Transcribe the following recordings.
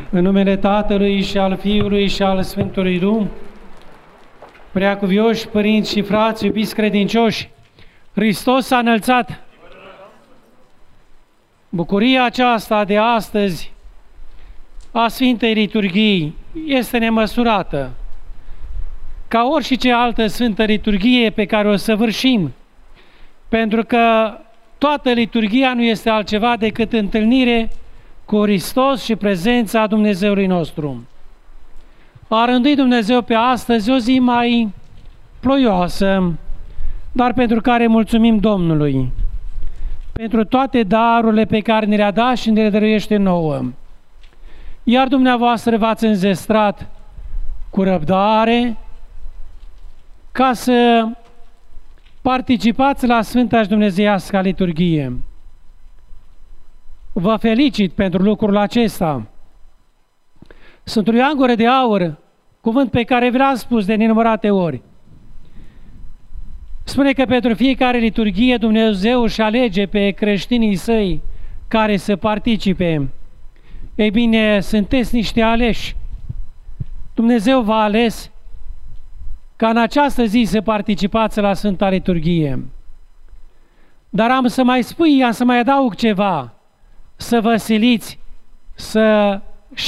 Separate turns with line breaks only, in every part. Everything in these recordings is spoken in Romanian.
În numele Tatălui și al Fiului și al Sfântului Duh, preacuvioși părinți și frați, iubiți credincioși, Hristos s-a înălțat! Bucuria aceasta de astăzi a Sfintei Liturghii este nemăsurată, ca orice altă Sfântă Liturghie pe care o săvârșim, pentru că toată liturghia nu este altceva decât întâlnire cu Hristos și prezența Dumnezeului nostru. A rânduit Dumnezeu pe astăzi o zi mai ploioasă, dar pentru care mulțumim Domnului, pentru toate darurile pe care ne le-a dat și ne le dăruiește nouă. Iar dumneavoastră v-ați înzestrat cu răbdare ca să participați la Sfânta și Dumnezeiasca Liturghie. Vă felicit pentru lucrul acesta. Sfântul Ioan Gură de Aur, cuvânt pe care vi l-am spus de nenumărate ori, spune că pentru fiecare liturghie Dumnezeu își alege pe creștinii săi care să participe. Ei bine, sunteți niște aleși. Dumnezeu v-a ales ca în această zi să participați la Sfânta Liturghie. Dar am să mai adaug ceva, să vă siliți, să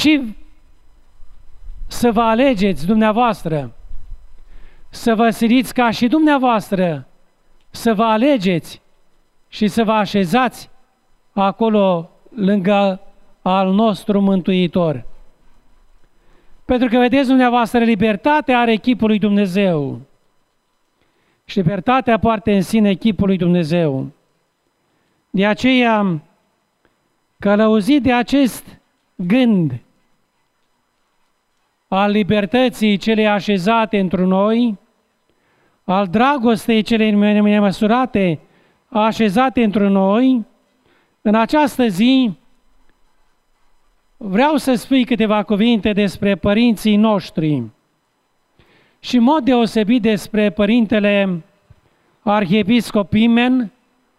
vă alegeți dumneavoastră, să vă siliți ca și dumneavoastră, să vă alegeți și să vă așezați acolo lângă al nostru Mântuitor. Pentru că, vedeți dumneavoastră, libertatea are chipul lui Dumnezeu și libertatea poartă în sine chipul lui Dumnezeu. De aceea, călăuzit de acest gând al libertății cele așezate într noi, al dragostei cele nemăsurate așezate într noi, în această zi vreau să spui câteva cuvinte despre părinții noștri și în mod deosebit despre Părintele Arhiepiscop Pimen,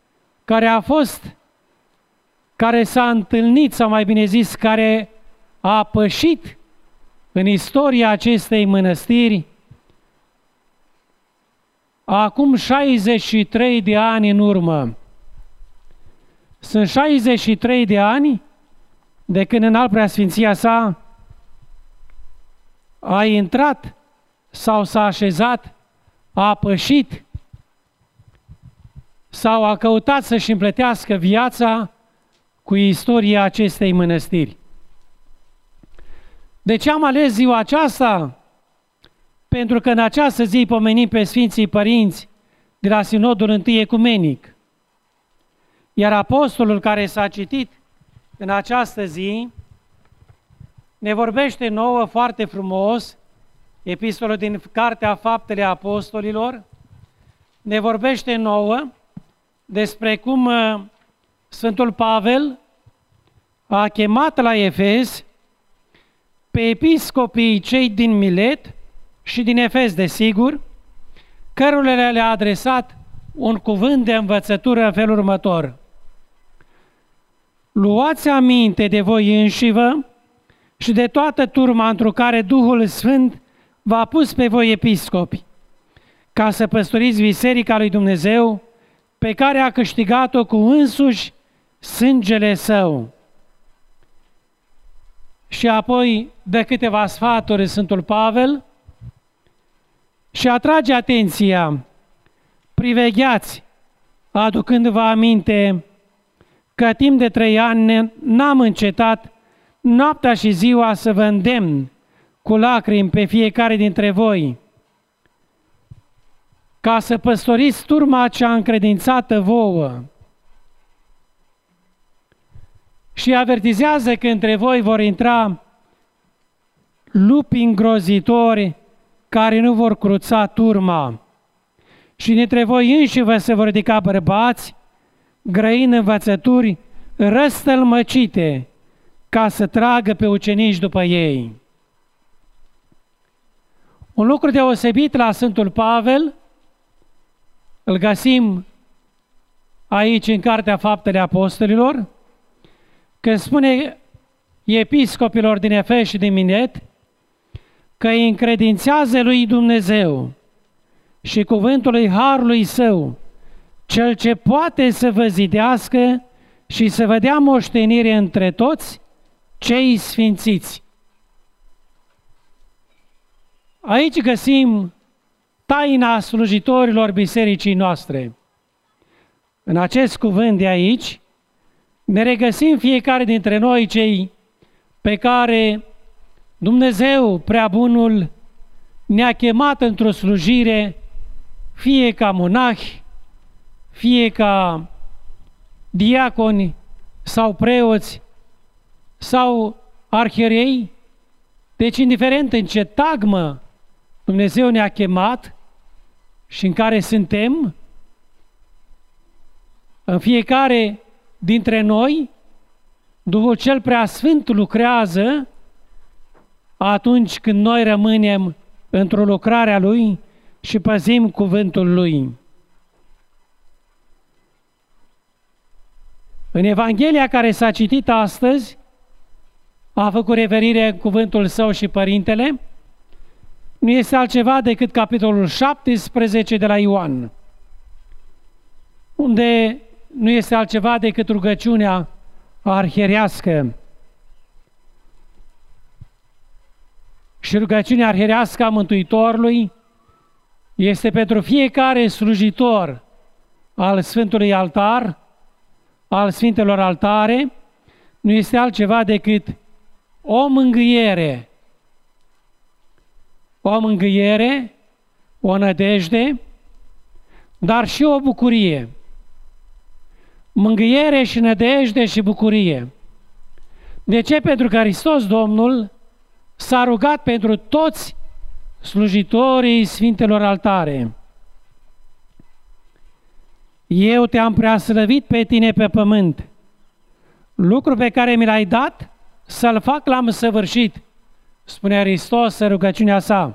care s-a întâlnit, sau mai bine zis, care a pășit în istoria acestei mănăstiri acum 63 de ani în urmă. Sunt 63 de ani de când în Preasfinția sa a intrat sau s-a așezat, a pășit sau a căutat să-și împletească viața cu istoria acestei mănăstiri. De ce am ales ziua aceasta? Pentru că în această zi pomenim pe Sfinții Părinți de la Sinodul I Ecumenic. Iar apostolul care s-a citit în această zi ne vorbește nouă foarte frumos, epistolul din Cartea Faptele Apostolilor, ne vorbește nouă despre cum Sfântul Pavel a chemat la Efes pe episcopii cei din Milet și din Efes, desigur, cărora le-a adresat un cuvânt de învățătură în felul următor: luați aminte de voi înșivă și de toată turma întru care Duhul Sfânt v-a pus pe voi episcopi, ca să păstoriți biserica lui Dumnezeu, pe care a câștigat-o cu însuși sângele Său. Și apoi dă câteva sfaturi Sfântul Pavel și atrage atenția: privegheați, aducându-vă aminte că timp de 3 ani n-am încetat noaptea și ziua să vă îndemn cu lacrimi pe fiecare dintre voi, ca să păstoriți turma cea încredințată vouă. Și avertizează că între voi vor intra lupi îngrozitori care nu vor cruța turma. Și dintre voi înși vă se vor ridica bărbați, grăini învățături răstălmăcite, ca să tragă pe ucenici după ei. Un lucru deosebit la Sfântul Pavel îl găsim aici în Cartea Faptele Apostolilor, când spune episcopilor din Efes și din Milet că îi încredințează lui Dumnezeu și cuvântului Harului Său, Cel ce poate să vă zidească și să vă dea moștenire între toți cei sfințiți. Aici găsim taina slujitorilor bisericii noastre. În acest cuvânt de aici ne regăsim fiecare dintre noi cei pe care Dumnezeu Preabunul ne-a chemat într-o slujire, fie ca monahi, fie ca diaconi sau preoți sau arhierei. Deci, indiferent în ce tagmă Dumnezeu ne-a chemat și în care suntem, în fiecare dintre noi, Duhul cel Preasfânt lucrează atunci când noi rămânem într-o lucrare a Lui și păzim cuvântul Lui. În Evanghelia care s-a citit astăzi, a făcut referire în cuvântul Său și Părintele, nu este altceva decât capitolul 17 de la Ioan, unde nu este altceva decât rugăciunea arhierească. Și rugăciunea arhierească a Mântuitorului este pentru fiecare slujitor al Sfântului Altar, al Sfintelor Altare, nu este altceva decât o mângâiere. O mângâiere, o nădejde, dar și o bucurie. Mângâiere și nădejde și bucurie. De ce? Pentru că Hristos Domnul s-a rugat pentru toți slujitorii Sfintelor Altare. Eu te-am preaslăvit pe tine pe pământ. Lucru pe care mi l-ai dat, să-l fac l-am săvârșit, spune Hristos în rugăciunea sa.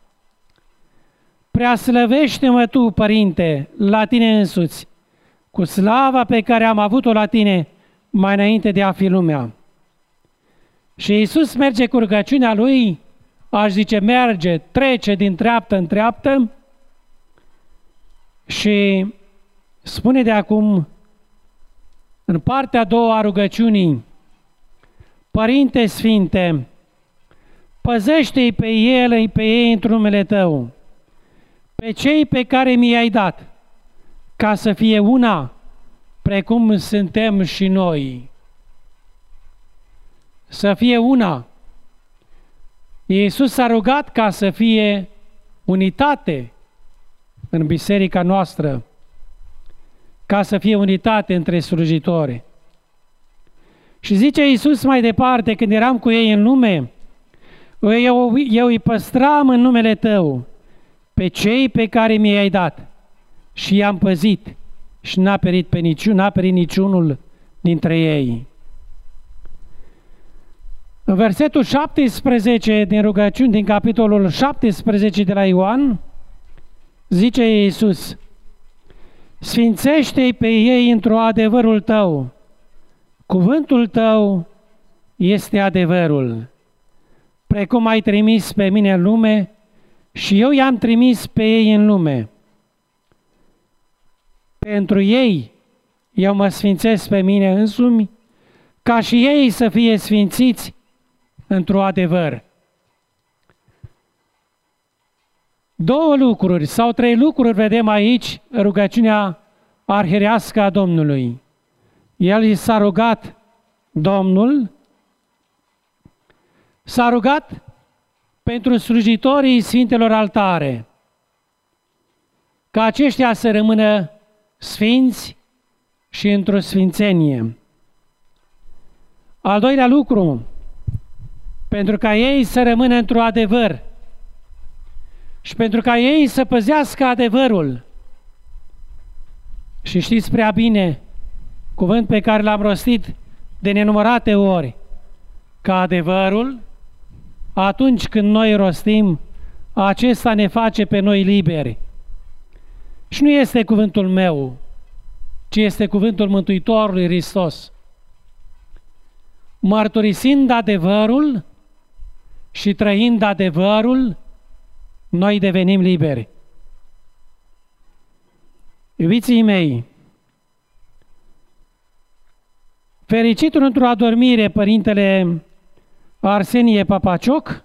Preaslăvește-mă tu, Părinte, la tine însuți, cu slava pe care am avut-o la tine mai înainte de a fi lumea. Și Iisus merge cu rugăciunea Lui, aș zice merge, trece din treaptă în treaptă și spune de acum, în partea a doua a rugăciunii, Părinte Sfinte, păzește-i pe ei într numele Tău, pe cei pe care mi-ai dat, ca să fie una, precum suntem și noi. Să fie una. Iisus s-a rugat ca să fie unitate în biserica noastră, ca să fie unitate între slujitori. Și zice Iisus mai departe, când eram cu ei în lume, eu îi păstram în numele Tău pe cei pe care mi-ai dat și i-am păzit și n-a perit niciunul dintre ei. În versetul 17 din rugăciuni, din capitolul 17 de la Ioan, zice Iisus, sfințește-i pe ei într-o adevărul Tău. Cuvântul Tău este adevărul. Precum ai trimis pe mine în lume, și eu i-am trimis pe ei în lume. Pentru ei eu mă sfințesc pe mine însumi, ca și ei să fie sfințiți într-o adevăr. Două lucruri sau trei lucruri vedem aici rugăciunea arhierească a Domnului. El s-a rugat, Domnul s-a rugat pentru slujitorii Sfintelor Altare, ca aceștia să rămână sfinți și într-o sfințenie. Al doilea lucru, pentru ca ei să rămână într-o adevăr și pentru ca ei să păzească adevărul. Și știți prea bine, cuvânt pe care l-am rostit de nenumărate ori, că adevărul, atunci când noi rostim, acesta ne face pe noi liberi. Și nu este cuvântul meu, ci este cuvântul Mântuitorului Hristos. mărturisind adevărul și trăind adevărul, noi devenim liberi. Iubiții mei, fericitul într-o adormire, Părintele Arsenie Papacioc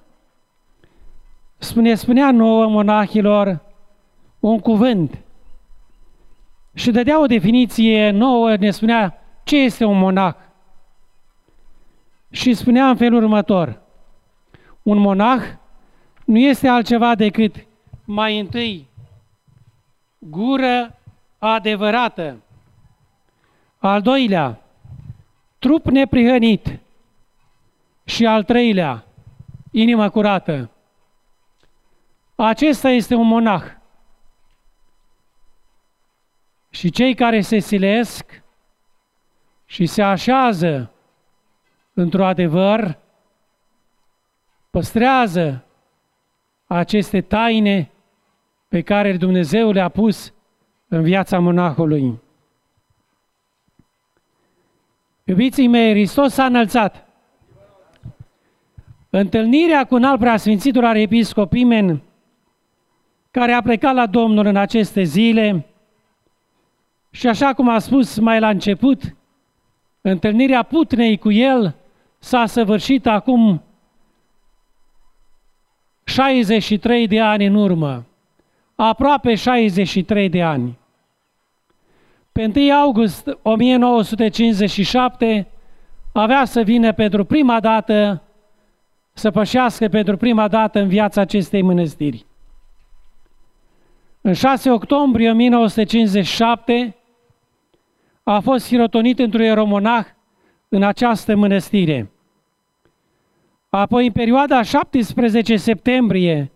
spunea nouă monahilor un cuvânt și dădea o definiție nouă, ne spunea ce este un monah. Și spunea în felul următor: un monah nu este altceva decât mai întâi gură adevărată, al doilea trup neprihănit și al treilea inimă curată. Acesta este un monah. Și cei care se silesc și se așează într-un adevăr, păstrează aceste taine pe care Dumnezeu le-a pus în viața monahului. Iubiții mei, Hristos s-a înălțat. Întâlnirea cu înalt preasfințitul arhiepiscop Pimen, care a plecat la Domnul în aceste zile, și așa cum a spus mai la început, întâlnirea Putnei cu el s-a săvârșit acum 63 de ani în urmă, aproape 63 de ani. Pe 1 august 1957 avea să vină pentru prima dată, să pășească pentru prima dată în viața acestei mănăstiri. În 6 octombrie 1957 a fost hirotonit într-un ieromonah în această mănăstire. Apoi, în perioada 17 septembrie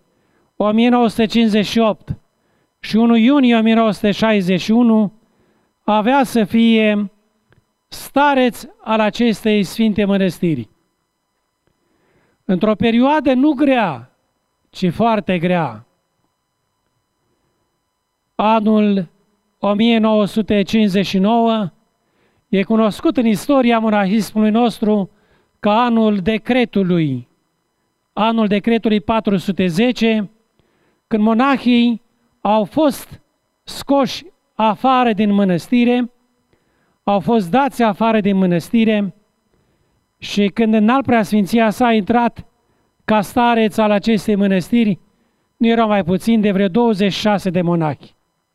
1958 și 1 iunie 1961, avea să fie stareț al acestei sfinte mănăstiri. Într-o perioadă nu grea, ci foarte grea. Anul 1959 e cunoscut în istoria monahismului nostru ca anul decretului 410, când monahii au fost scoși afară din mănăstire, au fost dați afară din mănăstire și când înalt preasfinția sa a intrat ca stareț al acestei mănăstiri, nu erau mai puțin de vreo 26 de monahi.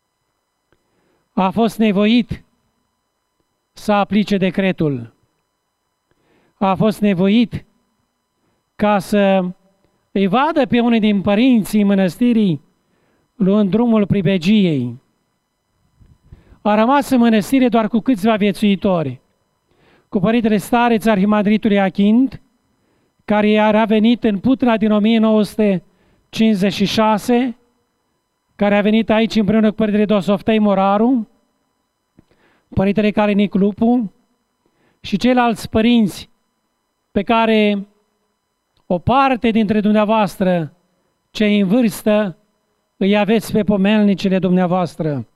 A fost nevoit să aplice decretul. A fost nevoit ca să îi vadă pe unii din părinții mănăstirii luând drumul pribegiei. A rămas în mănăstire doar cu câțiva viețuitori, cu părintele stareț arhimandritului Achind, care era venit în Putna din 1956, care a venit aici împreună cu părintele Dosoftei Moraru, părintele Calinic Lupu și ceilalți părinți pe care o parte dintre dumneavoastră, cei în vârstă, îi aveți pe pomelnicile dumneavoastră.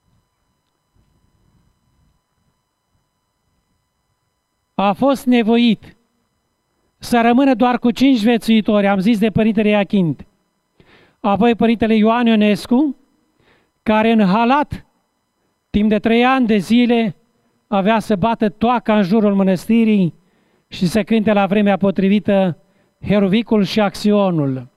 A fost nevoit să rămână doar cu 5 viețuitori, am zis de părintele Iachind. Apoi părintele Ioan Ionescu, care în halat, timp de 3 ani de zile, avea să bată toaca în jurul mănăstirii și să cânte la vremea potrivită Heruvicul și Axionul.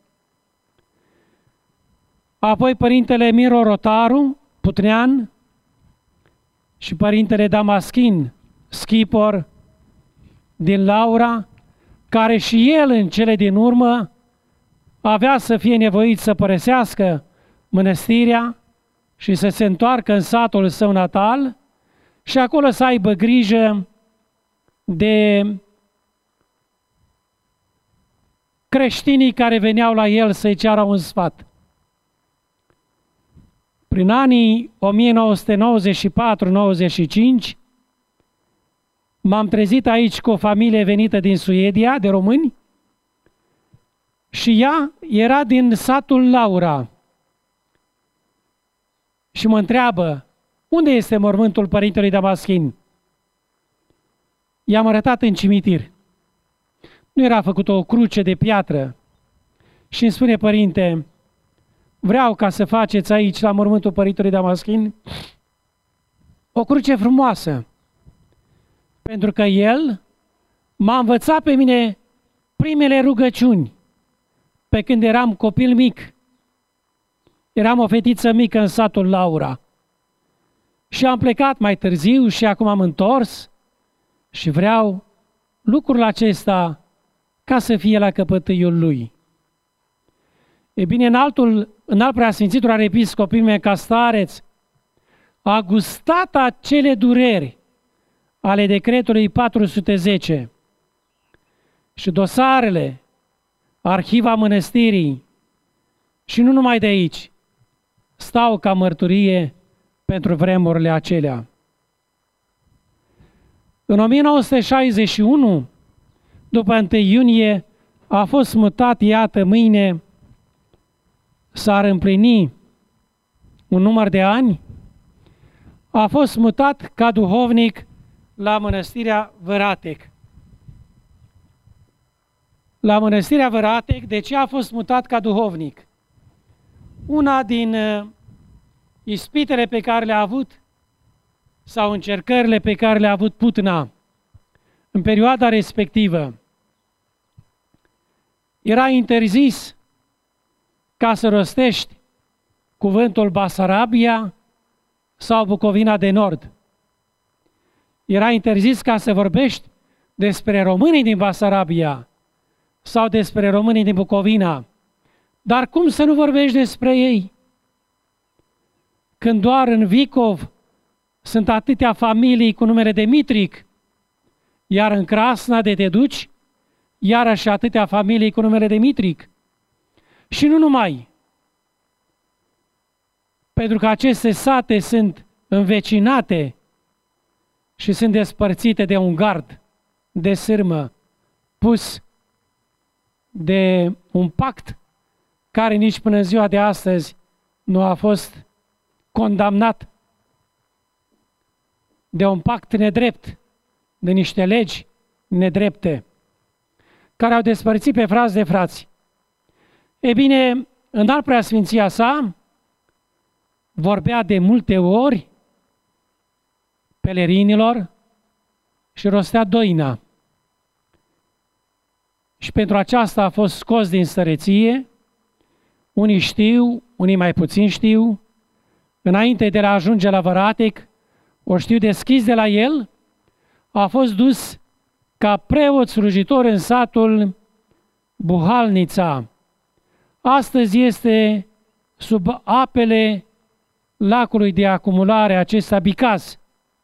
Apoi părintele Miro Rotaru, putnean, și părintele Damaschin, schipor din Laura, care și el în cele din urmă avea să fie nevoit să părăsească mănăstirea și să se întoarcă în satul său natal și acolo să aibă grijă de creștinii care veneau la el să-i ceară un sfat. Prin anii 1994-95 m-am trezit aici cu o familie venită din Suedia, de români, și ea era din satul Laura. Și mă întreabă, unde este mormântul părintelui Damaschin? I-am arătat în cimitir. nu era făcută o cruce de piatră. Și îmi spune: părinte, vreau ca să faceți aici, la mormântul părintelui Damaschin, o cruce frumoasă. Pentru că el m-a învățat pe mine primele rugăciuni pe când eram copil mic. Eram o fetiță mică în satul Laura. Și am plecat mai târziu și acum am întors și vreau lucrul acesta ca să fie la căpătâiul lui. E bine, înalt preasfințitul arhiepiscop Pimen Castareț a gustat acele dureri ale decretului 410 și dosarele, arhiva mănăstirii și nu numai de aici, stau ca mărturie pentru vremurile acelea. În 1961, după 1 iunie, a fost mutat, iată, mâine s-ar împlini un număr de ani, a fost mutat ca duhovnic la Mănăstirea Văratec. La Mănăstirea Văratec, de ce a fost mutat ca duhovnic? Una din ispitele pe care le-a avut sau încercările pe care le-a avut Putna în perioada respectivă, era interzis ca să rostești cuvântul Basarabia sau Bucovina de Nord. Era interzis ca să vorbești despre românii din Basarabia sau despre românii din Bucovina. Dar cum să nu vorbești despre ei? Când doar în Vicov sunt atâtea familii cu numele de Mitric, iar în Crasna de te duci, iarăși atâtea familii cu numele de Mitric. Și nu numai. Pentru că aceste sate sunt învecinate și sunt despărțite de un gard de sârmă pus de un pact care nici până în ziua de astăzi nu a fost condamnat, de un pact nedrept, de niște legi nedrepte, care au despărțit pe frați de frați. E bine, înalt preasfinția sa vorbea de multe ori pelerinilor și rostea doina. Și pentru aceasta a fost scos din stăreție. Unii știu, unii mai puțin știu. Înainte de a ajunge la Văratec, o știu deschis de la el, a fost dus ca preot slujitor în satul Buhalnița. Astăzi este sub apele lacului de acumulare acesta Bicaz.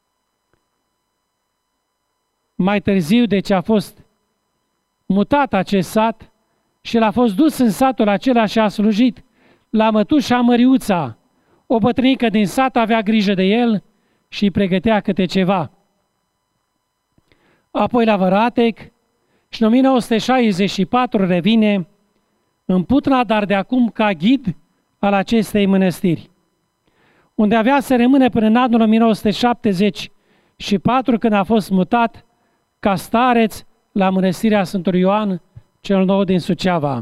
Mai târziu, deci, a fost mutat acest sat și l-a fost dus în satul acela și a slujit la mătușa Măriuța. O bătrânică din sat avea grijă de el și îi pregătea câte ceva. Apoi la Văratec și în 1964 revine în Putna, dar de acum ca ghid al acestei mănăstiri, unde avea să rămână până în anul 1974, când a fost mutat ca stareț la Mănăstirea Sfântul Ioan cel Nou din Suceava.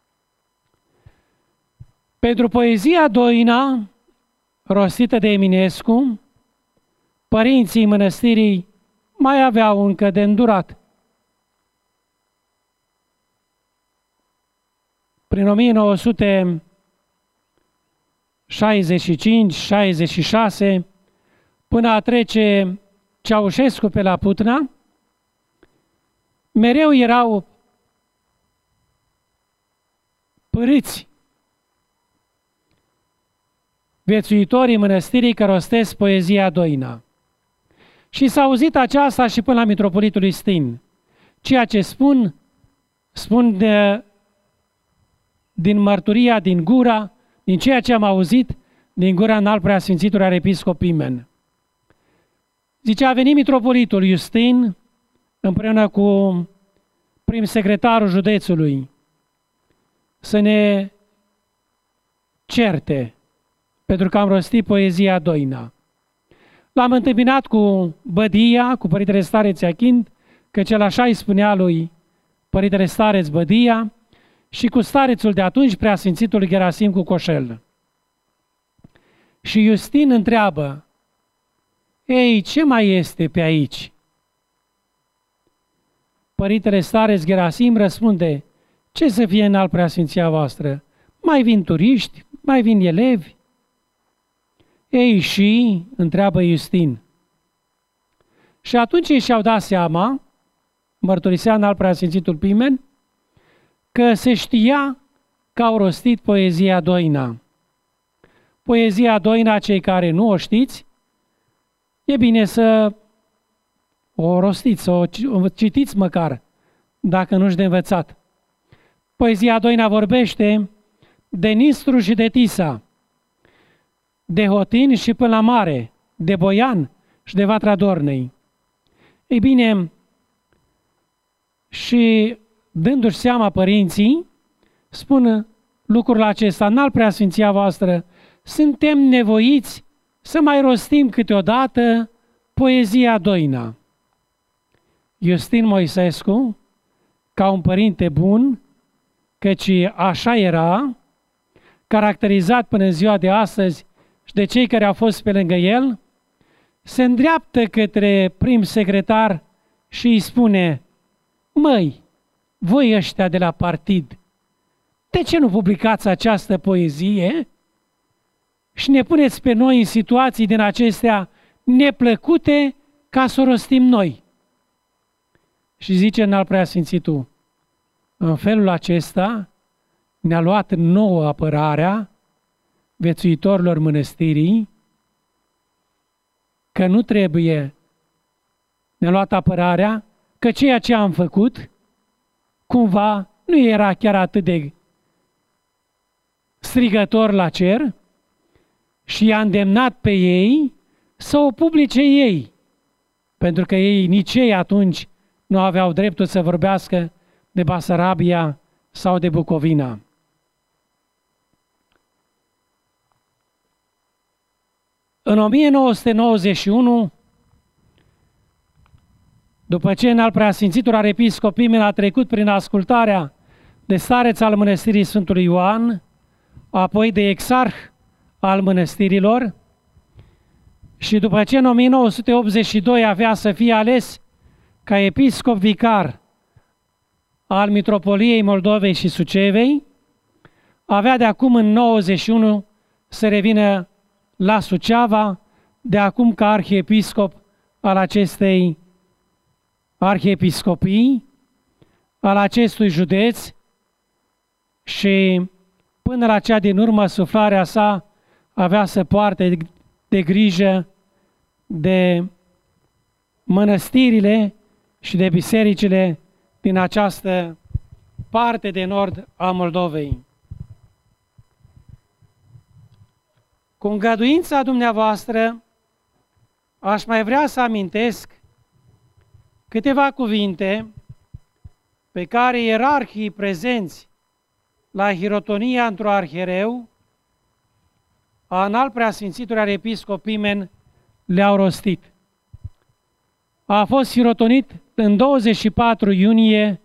Pentru poezia Doina, rostită de Eminescu, părinții mănăstirii mai aveau încă de îndurat. Prin 1965-66, până a trece Ceaușescu pe la Putna, mereu erau părâți viețuitorii mănăstirii că rostesc poezia Doina. Și s-a auzit aceasta și până la mitropolitul Istin. Ceea ce spun din mărturia, din gura, din ceea ce am auzit din gura înalt preasfințitului arhiepiscop Pimen. Zice, a venit mitropolitul Iustin împreună cu prim-secretarul județului să ne certe pentru că am rostit poezia Doina. L-am întâmpinat cu bădia, cu părintele stareț Iachint, căci el așa îi spunea lui părintele stareț Bădia și cu starețul de atunci, preasfințitul Gerasim cu Coșel. Și Iustin întreabă: ei, ce mai este pe aici? Părintele stareț Gerasim răspunde: ce să fie în alt preasfinția voastră? Mai vin turiști, mai vin elevi. Ei, și? Întreabă Iustin. Și atunci ei și-au dat seama, mărturisea în alt preasfințitul Pimen, că se știa că au rostit poezia Doina. Poezia Doina, cei care nu o știți, e bine să o rostiți, să o citiți măcar, dacă nu-și de învățat. Poezia Doina vorbește de Nistru și de Tisa, de Hotin și până la mare, de Boian și de Vatra Dornei. Ei bine, și dându-și seama părinții, spun lucrul acesta: în alt preasfinția voastră, suntem nevoiți să mai rostim câteodată poezia Doina. Iustin Moisescu, ca un părinte bun, căci așa era, caracterizat până în ziua de astăzi și de cei care au fost pe lângă el, se îndreaptă către prim secretar și îi spune: măi, voi ăștia de la partid, de ce nu publicați această poezie și ne puneți pe noi în situații din acestea neplăcute ca să o rostim noi? Și zice înalt preasfințitul: în felul acesta ne-a luat nouă apărarea viețuitorilor mănăstirii, că nu trebuie, ne-a luat apărarea că ceea ce am făcut cumva nu era chiar atât de strigător la cer și i-a îndemnat pe ei să o publice ei, pentru că ei, nici ei atunci, nu aveau dreptul să vorbească de Basarabia sau de Bucovina. În 1991, după ce înalt preasfințitul arhiepiscop Pimen a trecut prin ascultarea de stareț al mănăstirii Sfântului Ioan, apoi de exarh al mănăstirilor, și după ce în 1982 avea să fie ales ca episcop vicar al Mitropoliei Moldovei și Sucevei, avea de acum în 91 să revină la Suceava, de acum ca arhiepiscop al acestei arhiepiscopii, al acestui județ, și până la cea din urmă suflarea sa avea să poarte de grijă de mănăstirile și de bisericile din această parte de nord a Moldovei. Cu îngăduința dumneavoastră, aș mai vrea să amintesc câteva cuvinte pe care ierarhii prezenți la hirotonia într-o arhiereu a înalt preasfințitului arhiepiscop Pimen le-au rostit. A fost hirotonit în 24 iunie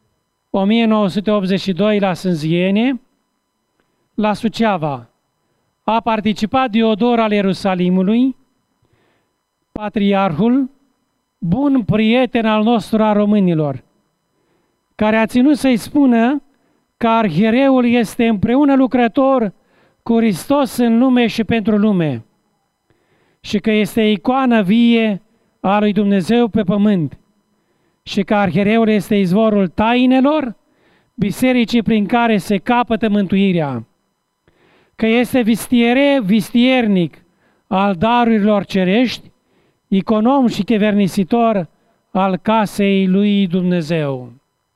1982 la Sânziene, la Suceava. A participat Diodor al Ierusalimului, patriarhul, bun prieten al nostru a românilor, care a ținut să-i spună că arhiereul este împreună lucrător cu Hristos în lume și pentru lume și că este icoană vie a lui Dumnezeu pe pământ și că arhiereul este izvorul tainelor bisericii prin care se capătă mântuirea, că este vistiernic al darurilor cerești, econom și chevernisitor al casei lui Dumnezeu.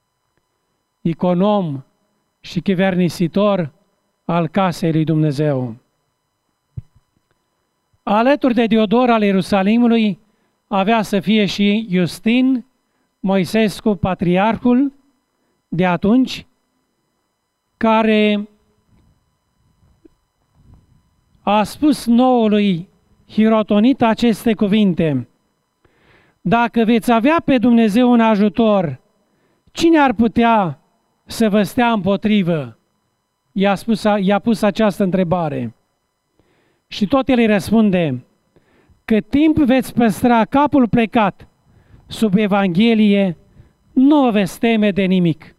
Econom și chevernisitor al casei lui Dumnezeu. Alături de Diodor al Ierusalimului avea să fie și Iustin Moisescu, patriarhul de atunci, care a spus noului hirotonit aceste cuvinte: dacă veți avea pe Dumnezeu un ajutor, cine ar putea să vă stea împotrivă? I-a pus această întrebare. Și tot el îi răspunde: cât timp veți păstra capul plecat sub Evanghelie, nu vă veți teme de nimic.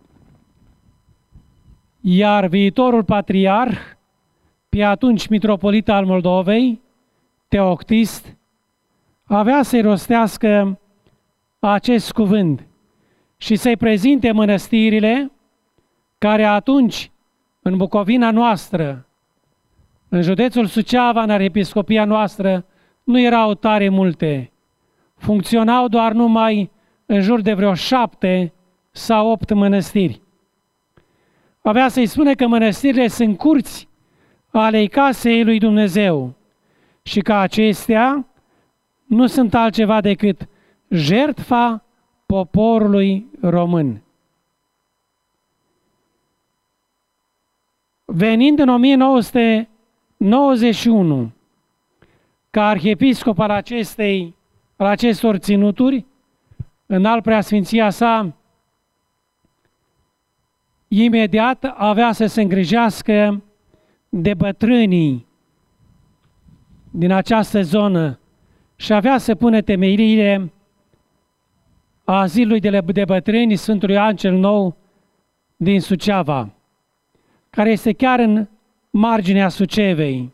Iar viitorul patriarh, pe atunci mitropolit al Moldovei, Teoctist, avea să-i rostească acest cuvânt și să-i prezinte mănăstirile care atunci, în Bucovina noastră, în județul Suceava, în arhiepiscopia noastră, nu erau tare multe. Funcționau doar numai în jur de vreo 7 sau 8 mănăstiri. Avea să-i spune că mănăstirile sunt curți ale casei lui Dumnezeu și că acestea nu sunt altceva decât jertfa poporului român. Venind în 1991 ca arhiepiscop al acestor ținuturi, în al preasfinția sa, imediat avea să se îngrijească de bătrânii din această zonă și avea să pună temeliile azilului de bătrâni Sfântului Angel Nou din Suceava, care este chiar în marginea Sucevei.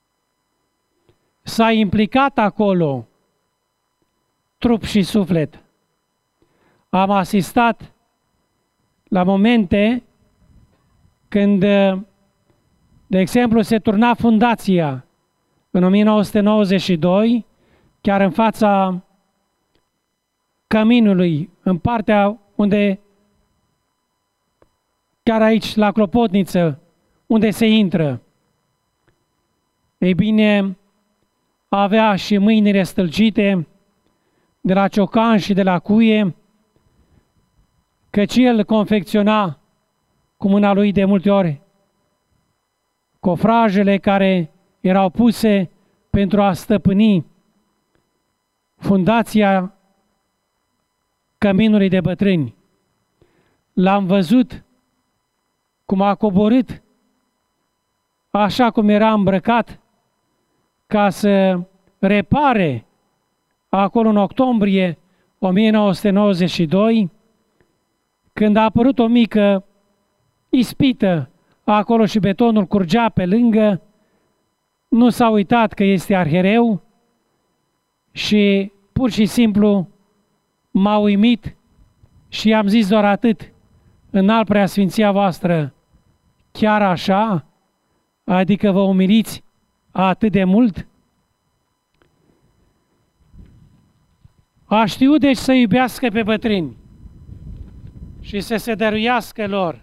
S-a implicat acolo, trup și suflet. Am asistat la momente când, de exemplu, se turna fundația în 1992, chiar în fața căminului, în partea unde, chiar aici, la Clopotniță, unde se intră. Ei bine, avea și mâinile stâlcite de la ciocan și de la cuie, căci el confecționa cu mâna lui de multe ori cofrajele care erau puse pentru a stăpâni fundația căminului de bătrâni. L-am văzut cum a coborât așa cum era îmbrăcat ca să repare acolo în octombrie 1992, când a apărut o mică ispită acolo și betonul curgea pe lângă, nu s-a uitat că este arhiereu și pur și simplu m-a uimit și i-am zis doar atât: înalt preasfinția voastră, chiar așa? Adică vă umiliți atât de mult? A știut deci să iubească pe bătrâni și să se dăruiască lor.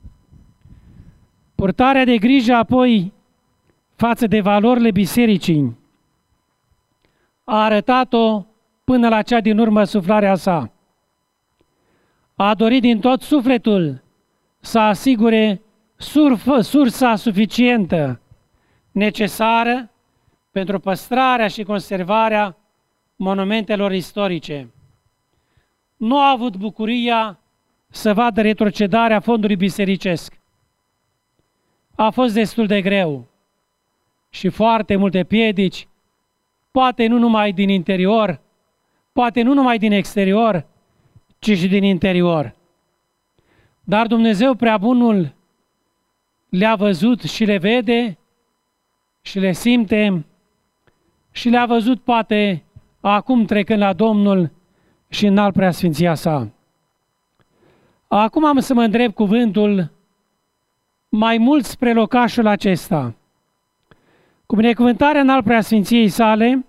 Purtarea de grijă apoi față de valorile bisericii a arătat-o până la cea din urmă suflarea sa. A dorit din tot sufletul să asigure sursa suficientă necesară pentru păstrarea și conservarea monumentelor istorice. Nu a avut bucuria să vadă retrocedarea fondului bisericesc. A fost destul de greu și foarte multe piedici, poate nu numai din interior, poate nu numai din exterior, ci și din interior. Dar Dumnezeu Preabunul le-a văzut și le vede și le simte și le-a văzut poate acum trecând la Domnul și înalt preasfinția sa. Acum am să mă îndrept cuvântul mai mult spre locașul acesta. Cu binecuvântarea înalt preasfinției sale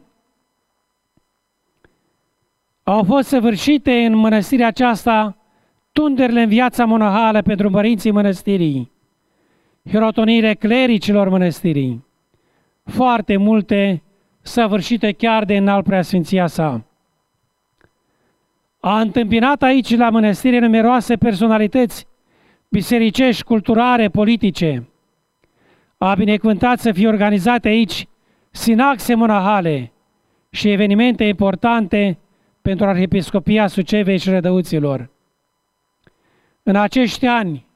au fost săvârșite în mănăstirea aceasta tunderile în viața monahală pentru părinții mănăstirii, hirotoniile clericilor mănăstirii, foarte multe săvârșite chiar de înalt preasfinția sa. A întâmpinat aici la mănăstire numeroase personalități bisericești, culturale, politice. A binecuvântat să fie organizate aici sinaxe monahale și evenimente importante pentru Arhiepiscopia Sucevei și Rădăuților. în acești ani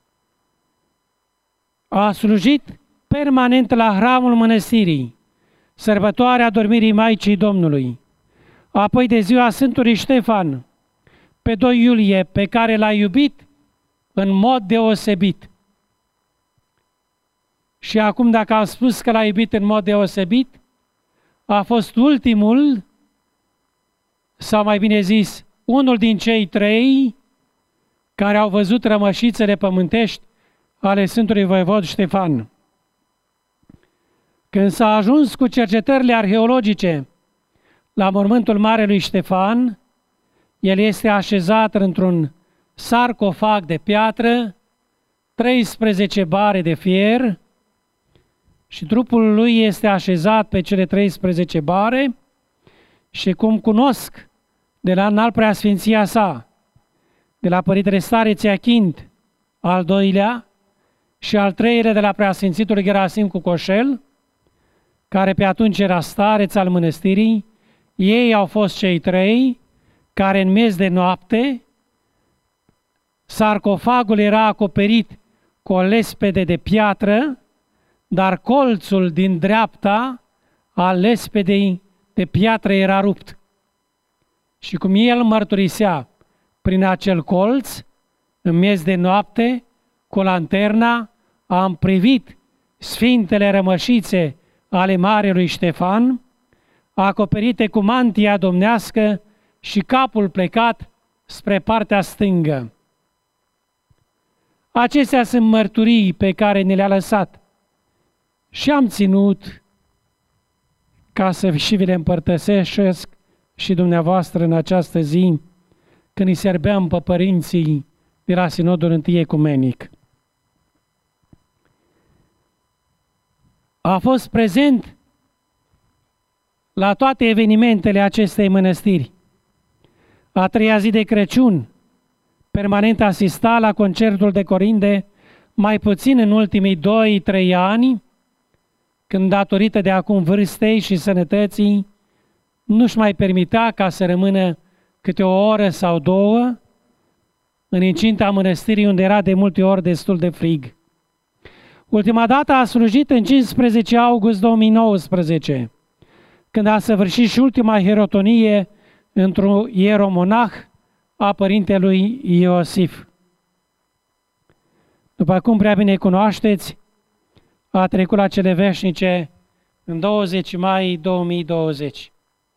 a slujit permanent la hramul mănăstirii, sărbătoarea adormirii Maicii Domnului, apoi de ziua Sfântului Ștefan, pe 2 iulie, pe care l-a iubit în mod deosebit. Și acum, dacă am spus că l-a iubit în mod deosebit, a fost ultimul, sau mai bine zis, unul din cei 3 care au văzut rămășițele pământești ale Sfântului Voievod Ștefan. Când s-a ajuns cu cercetările arheologice la mormântul Marelui Ștefan, el este așezat într-un sarcofag de piatră, 13 bare de fier, și trupul lui este așezat pe cele 13 bare, și cum cunosc de la înalt preasfinția sa, de la Părintele Stareț Iachint, al 2-lea, și al 3-lea de la preasfințitul Gerasim cu Coșel, care pe atunci era stareț al mănăstirii, ei au fost cei 3 care în miez de noapte, sarcofagul era acoperit cu o lespede de piatră, dar colțul din dreapta al lespedei de piatră era rupt. Și cum el mărturisea prin acel colț, în miez de noapte, cu lanterna, am privit sfintele rămășițe ale Marelui Ștefan, acoperite cu mantia domnească și capul plecat spre partea stângă. Acestea sunt mărturii pe care ne le-a lăsat și am ținut ca să și vi le împărtășesc și dumneavoastră în această zi, când îi serbeam pe părinții de la Sinodul Întâi Ecumenic. A fost prezent la toate evenimentele acestei mănăstiri. A 3-a zi de Crăciun, permanent asista la concertul de corinde, mai puțin în ultimii 2-3 ani, când datorită de acum vârstei și sănătății, nu-și mai permitea ca să rămână câte o oră sau 2 în incinta mănăstirii, unde era de multe ori destul de frig. Ultima dată a slujit în 15 august 2019, când a săvârșit și ultima hierotonie într-un ieromonah a părintelui Iosif. După cum prea bine cunoașteți, a trecut la cele veșnice în 20 mai 2020.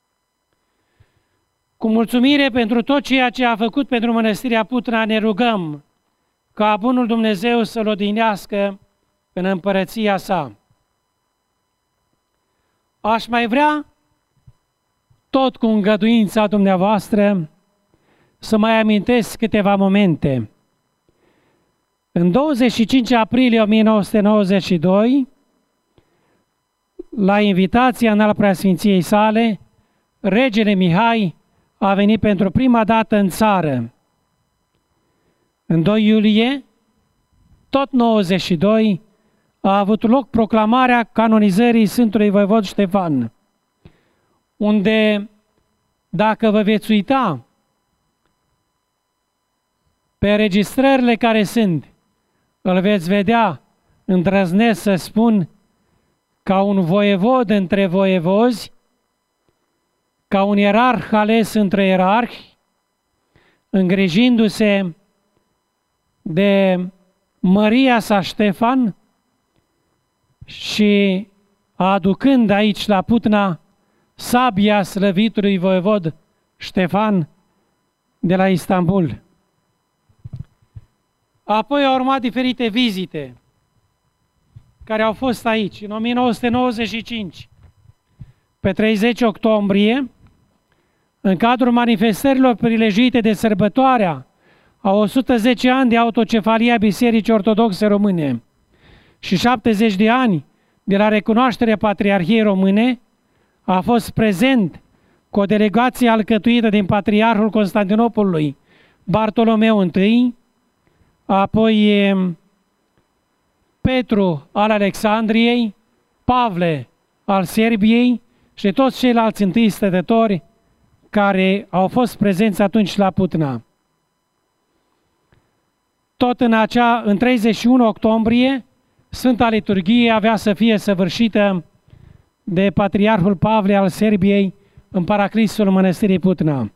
Cu mulțumire pentru tot ceea ce a făcut pentru Mănăstirea Putna, ne rugăm ca bunul Dumnezeu să-l odihnească în împărăția sa. Aș mai vrea, tot cu îngăduința dumneavoastră, să mai amintesc câteva momente. În 25 aprilie 1992, la invitația înalt preasfinției sale, regele Mihai a venit pentru prima dată în țară. În 2 iulie, tot 92, a avut loc proclamarea canonizării Sfântului Voievod Ștefan, unde, dacă vă veți uita pe registrările care sunt, îl veți vedea, îndrăznesc să spun, ca un voievod între voievozi, ca un ierarh ales între ierarhi, îngrijindu-se de măria sa Ștefan și aducând aici la Putna sabia slăvitului voievod Ștefan de la Istanbul. Apoi au urmat diferite vizite care au fost aici. În 1995, pe 30 octombrie, în cadrul manifestărilor prilejuite de sărbătoarea a 110 ani de autocefalia Bisericii Ortodoxe Române și 70 de ani de la recunoașterea Patriarhiei Române, a fost prezent cu o delegație alcătuită din Patriarhul Constantinopolului, Bartolomeu I, apoi Petru al Alexandriei, Pavle al Serbiei și toți ceilalți întâi stătători care au fost prezenți atunci la Putna. Tot în 31 octombrie, Sfânta Liturghie avea să fie săvârșită de Patriarhul Pavle al Serbiei în Paraclisul Mănăstirii Putna.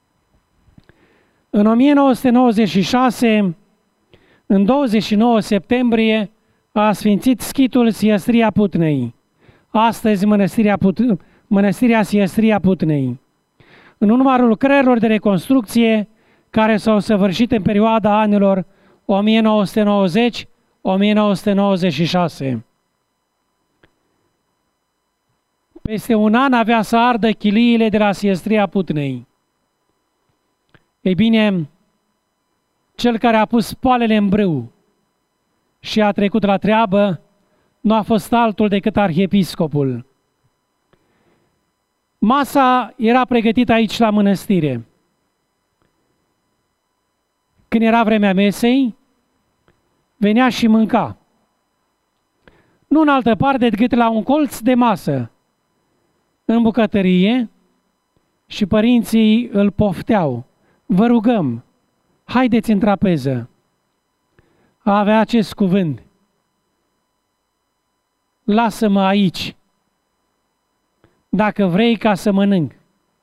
În 1996, în 29 septembrie, a sfințit schitul Siestria Putnei, astăzi Mănăstirea Siestria Putnei, în urma lucrărilor de reconstrucție care s-au săvârșit în perioada anilor 1990-1996. Peste un an avea să ardă chiliile de la Siestria Putnei. Ei bine, cel care a pus poalele în brâu și a trecut la treabă nu a fost altul decât arhiepiscopul. Masa era pregătită aici la mănăstire. Când era vremea mesei, venea și mânca. Nu în altă parte decât la un colț de masă, în bucătărie, și părinții îl pofteau. Vă rugăm, haideți în trapeză. Avea acest cuvânt: lasă-mă aici, dacă vrei, ca să mănânc.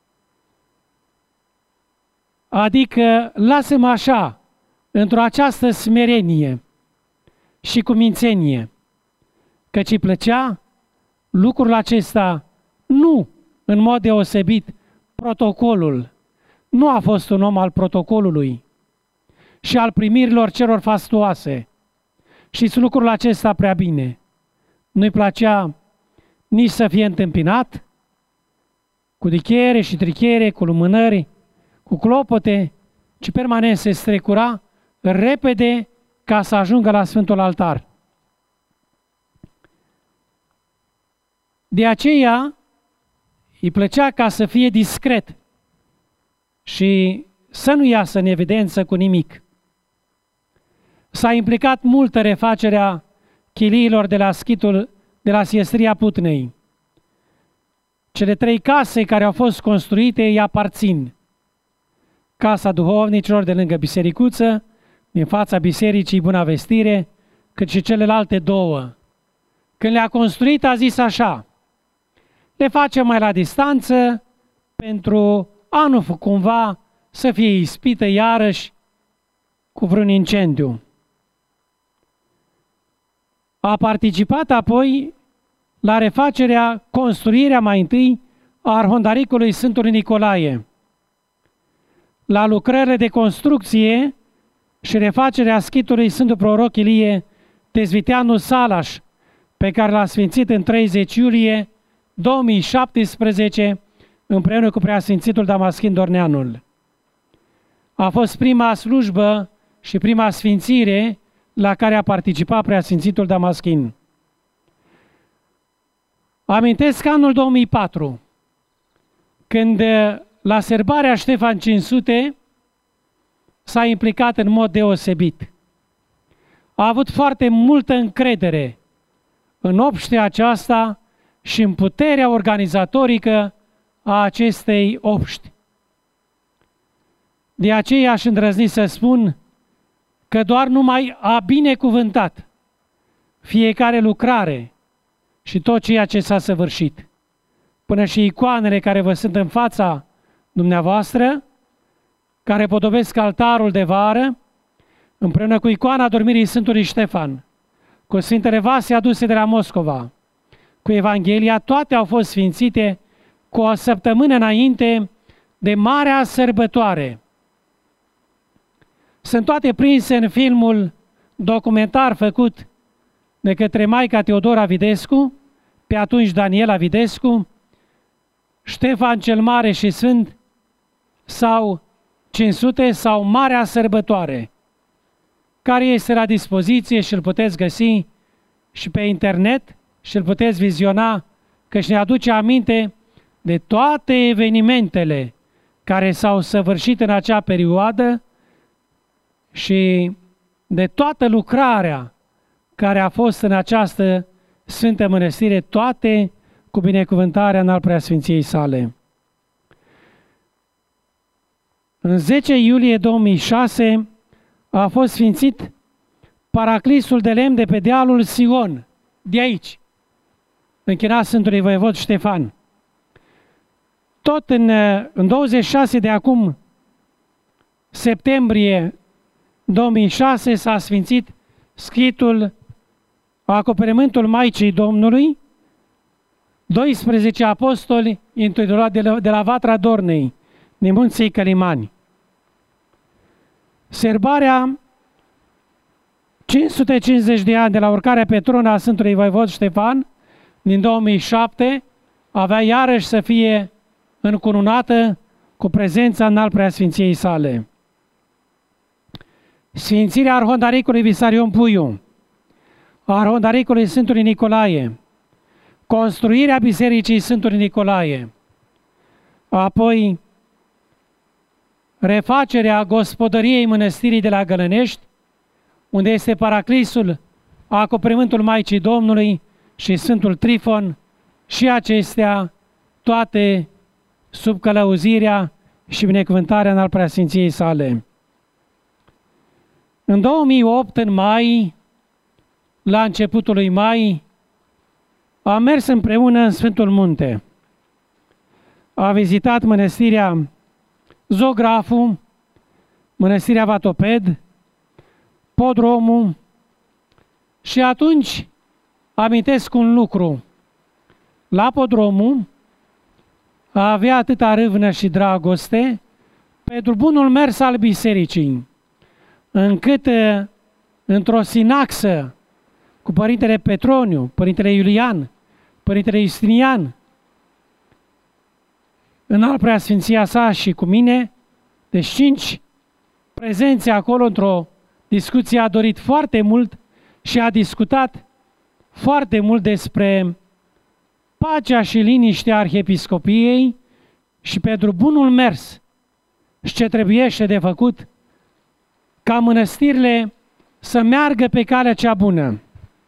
Adică lasă-mă așa, într-o această smerenie și cumințenie, căci îi plăcea lucrul acesta, nu în mod deosebit protocolul. Nu a fost un om al protocolului și al primirilor celor fastuoase. Și lucrul acesta prea bine. Nu-i plăcea nici să fie întâmpinat cu dichiere și trichiere, cu lumânări, cu clopote, ci permanent se strecura repede ca să ajungă la Sfântul Altar. De aceea îi plăcea ca să fie discret și să nu iasă în evidență cu nimic. S-a implicat mult în refacerea chiliilor de la schitul de la Siestria Putnei. Cele 3 case care au fost construite îi aparțin. Casa duhovnicilor de lângă bisericuță, din fața bisericii Buna Vestire, cât și celelalte 2. Când le-a construit, a zis așa: le facem mai la distanță pentru a nu cumva să fie ispită iarăși cu vreun incendiu. A participat apoi la refacerea, construirea mai întâi a arhondaricului Sfântului Nicolae, la lucrările de construcție și refacerea schitului Sfântul Proroc Ilie Tezviteanu Salaș, pe care l-a sfințit în 30 iulie 2017 împreună cu Preasfințitul Damaschin Dorneanul. A fost prima slujbă și prima sfințire la care a participat Preasfințitul Damaschin. Amintesc anul 2004, când la serbarea Ștefan 500 s-a implicat în mod deosebit. A avut foarte multă încredere în obștea aceasta și în puterea organizatorică a acestei obști. De aceea aș îndrăzni să spun că doar numai a binecuvântat fiecare lucrare și tot ceea ce s-a săvârșit, până și icoanele care vă sunt în fața dumneavoastră, care podobesc altarul de vară, împreună cu icoana dormirii Sfântului Ștefan, cu Sfintele Vase aduse de la Moscova, cu Evanghelia, toate au fost sfințite cu o săptămână înainte de marea sărbătoare. Sunt toate prinse în filmul documentar făcut de către maica Teodora Videscu, pe atunci Daniela Videscu, Ștefan cel Mare și Sfânt sau 500 sau Marea Sărbătoare, care este la dispoziție și îl puteți găsi și pe internet și îl puteți viziona, căci ne aduce aminte de toate evenimentele care s-au săvârșit în acea perioadă și de toată lucrarea care a fost în această Sfântă Mănăstire, toate cu binecuvântarea în al Preasfinției sale. În 10 iulie 2006 a fost sfințit paraclisul de lemn de pe dealul Sion, de aici, închinat Sfântului Voievod Ștefan. Tot în 26 de acum septembrie 2006 s-a sfințit schitul Acoperământul Maicii Domnului, 12 apostoli intitulați de la Vatra Dornei, din Munții Călimani. Sărbarea 550 de ani de la urcarea pe tron a Sfântului Voievod Ștefan din 2007 avea iarăși să fie încununată cu prezența în al preasfinției sale. Sfințirea Arhondaricului Visarion Puiu, Arhondaricului Sfântului Nicolae, construirea Bisericii Sfântului Nicolae, apoi refacerea gospodăriei mănăstirii de la Gălănești, unde este paraclisul Acoperământul Maicii Domnului și Sfântul Trifon, și acestea toate sub călăuzirea și binecuvântarea în al preasfinției sale. În 2008, în mai, la începutul lui mai, am mers împreună în Sfântul Munte. A vizitat mănăstirea Zografu, mănăstirea Vatoped, Podromul, și atunci amintesc un lucru. La Podromul avea atâta râvnă și dragoste pentru bunul mers al bisericii, încât într-o sinaxă cu Părintele Petroniu, Părintele Iulian, Părintele Justinian, în al preasfinția sa și cu mine, deci 5 prezențe acolo într-o discuție, a dorit foarte mult și a discutat foarte mult despre pacea și liniștea Arhiepiscopiei și pentru bunul mers și ce trebuiește de făcut ca mănăstirile să meargă pe calea cea bună.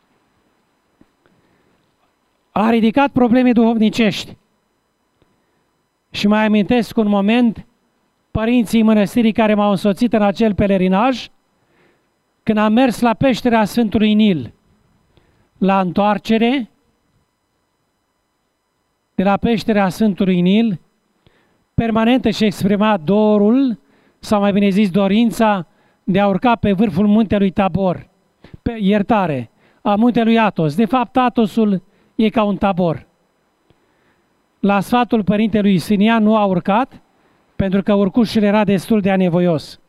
A ridicat probleme duhovnicești și mai amintesc un moment părinții mănăstirii care m-au însoțit în acel pelerinaj, când am mers la peștera Sfântului Nil. La întoarcere de la peștera Sfântului Nil, permanent își exprima dorul, sau mai bine zis dorința, de a urca pe vârful muntelui Tabor, a muntelui Atos. De fapt, Atosul e ca un tabor. La sfatul părintelui Sinian nu a urcat, pentru că urcușul era destul de anevoios.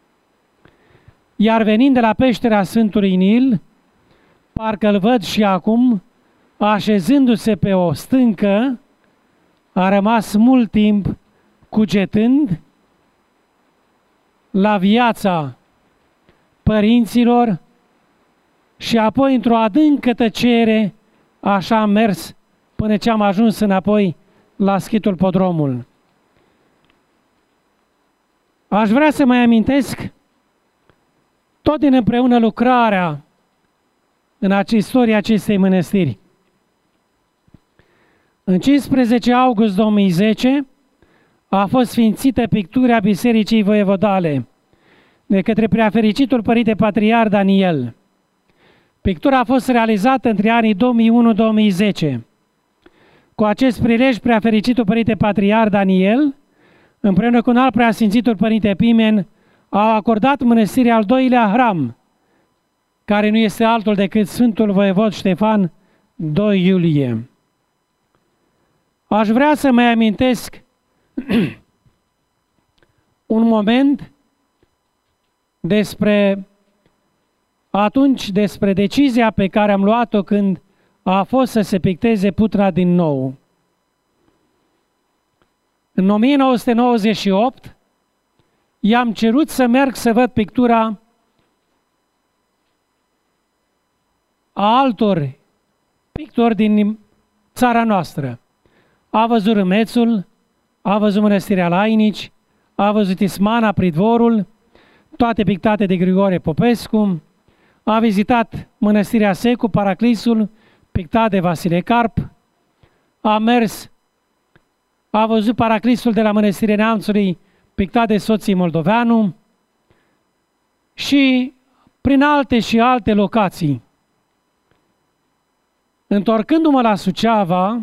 Iar venind de la peștera Sfântului Nil, parcă îl văd și acum, așezându-se pe o stâncă, a rămas mult timp cugetând la viața părinților și apoi într-o adâncă tăcere așa am mers până ce am ajuns înapoi la schitul Podromul. Aș vrea să mai amintesc tot din împreună lucrarea în istoria acestei mănăstiri. În 15 august 2010 a fost sfințită pictura Bisericii Voievodale de către Preafericitul Părinte Patriar Daniel. Pictura a fost realizată între anii 2001-2010. Cu acest prilej, Preafericitul Părinte Patriar Daniel, împreună cu un alt Preasfințitul Părinte Pimen, au acordat mănăstirii al doilea hram, care nu este altul decât Sfântul Voievod Ștefan, 2 iulie. Aș vrea să mai amintesc un moment despre decizia pe care am luat-o când a fost să se picteze Putra din nou. În 1998 i-am cerut să merg să văd pictura a altor pictori din țara noastră. A văzut Râmețul, a văzut Mănăstirea Lainici, a văzut Ismana, Pridvorul, toate pictate de Grigore Popescu, a vizitat Mănăstirea Secu, Paraclisul, pictat de Vasile Carp, a mers, a văzut Paraclisul de la Mănăstirea Neamțului, pictat de soții Moldoveanu, și prin alte și alte locații. Întorcându-mă la Suceava,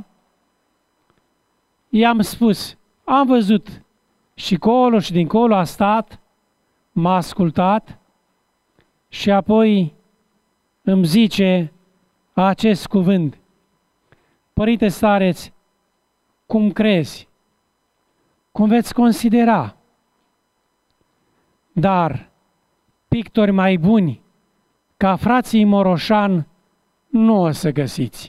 i-am spus, am văzut și colo și dincolo, a stat, m-a ascultat și apoi îmi zice acest cuvânt: Părinte Stareț, cum crezi? Cum veți considera? Dar pictori mai buni ca frații Moroșan nu o să găsiți.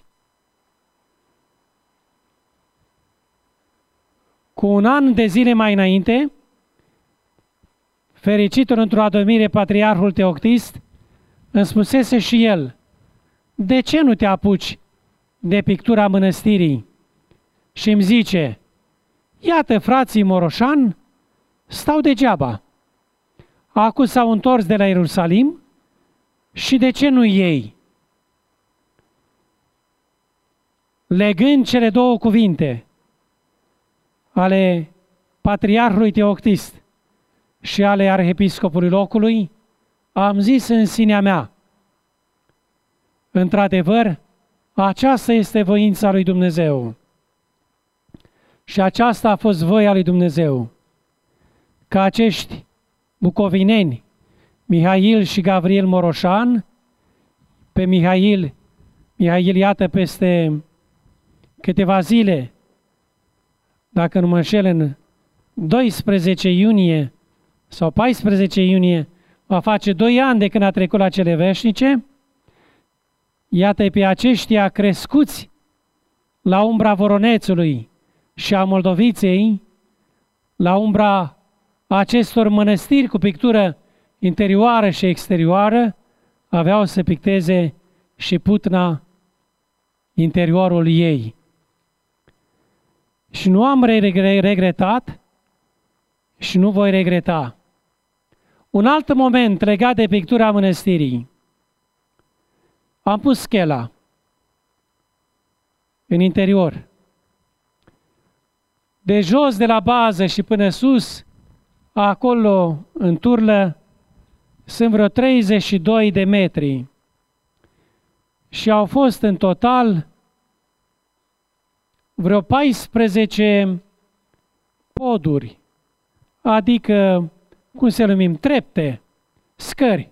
Cu un an de zile mai înainte, fericitul într-o adormire Patriarhul Teoctist îmi spusese și el: de ce nu te apuci de pictura mănăstirii? Și îmi zice: iată, frații Moroșan stau degeaba. Acum s-au întors de la Ierusalim și de ce nu ei? Legând cele două cuvinte ale Patriarhului Teoctist și ale Arhiepiscopului locului, am zis în sinea mea: într-adevăr, aceasta este voința lui Dumnezeu. Și aceasta a fost voia lui Dumnezeu, ca acești bucovineni, Mihail și Gavril Moroșan, pe Mihail, iată, peste câteva zile, dacă nu mă înșel, în 12 iunie sau 14 iunie, va face 2 ani de când a trecut la cele veșnice. Iată pe aceștia crescuți la umbra Voronețului și a Moldoviței, la umbra acestor mănăstiri cu pictură interioară și exterioară, aveau să picteze și Putna, interiorul ei. Și nu am regretat și nu voi regreta. Un alt moment legat de pictura mănăstirii. Am pus schela în interior. De jos de la bază și până sus, acolo în turlă, sunt vreo 32 de metri. Și au fost în total vreo 14 poduri, adică, cum să numim, trepte, scări.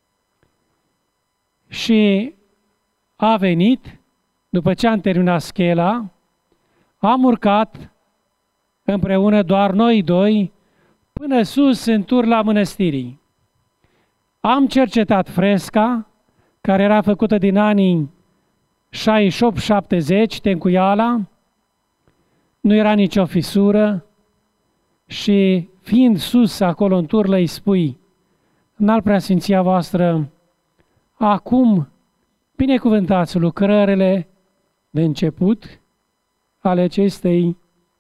Și a venit, după ce am terminat schela, am urcat împreună, doar noi doi, până sus în turla mănăstirii. Am cercetat fresca, care era făcută din anii 68-70, tencuiala, nu era nicio fisură și fiind sus acolo în turlă îi spui: Înalt Preasfinția voastră, acum binecuvântați lucrările de început ale acestei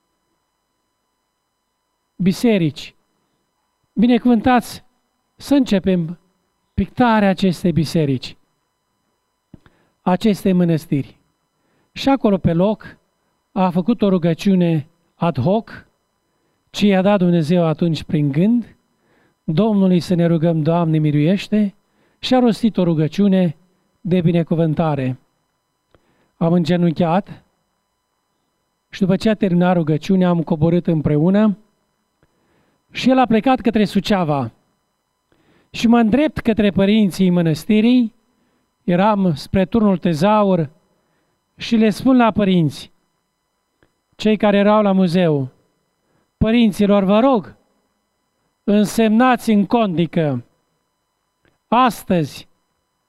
biserici. Binecuvântați să începem pictarea acestei biserici, acestei mănăstiri. Și acolo pe loc a făcut o rugăciune ad hoc, ce i-a dat Dumnezeu atunci prin gând: Domnului să ne rugăm, Doamne miluiește, și a rostit o rugăciune de binecuvântare. Am îngenunchiat și după ce a terminat rugăciunea am coborât împreună și el a plecat către Suceava. Și mă îndrept către părinții mănăstirii, eram spre turnul Tezaur, și le spun la părinți, cei care erau la muzeu: părinților, vă rog, însemnați în condică astăzi.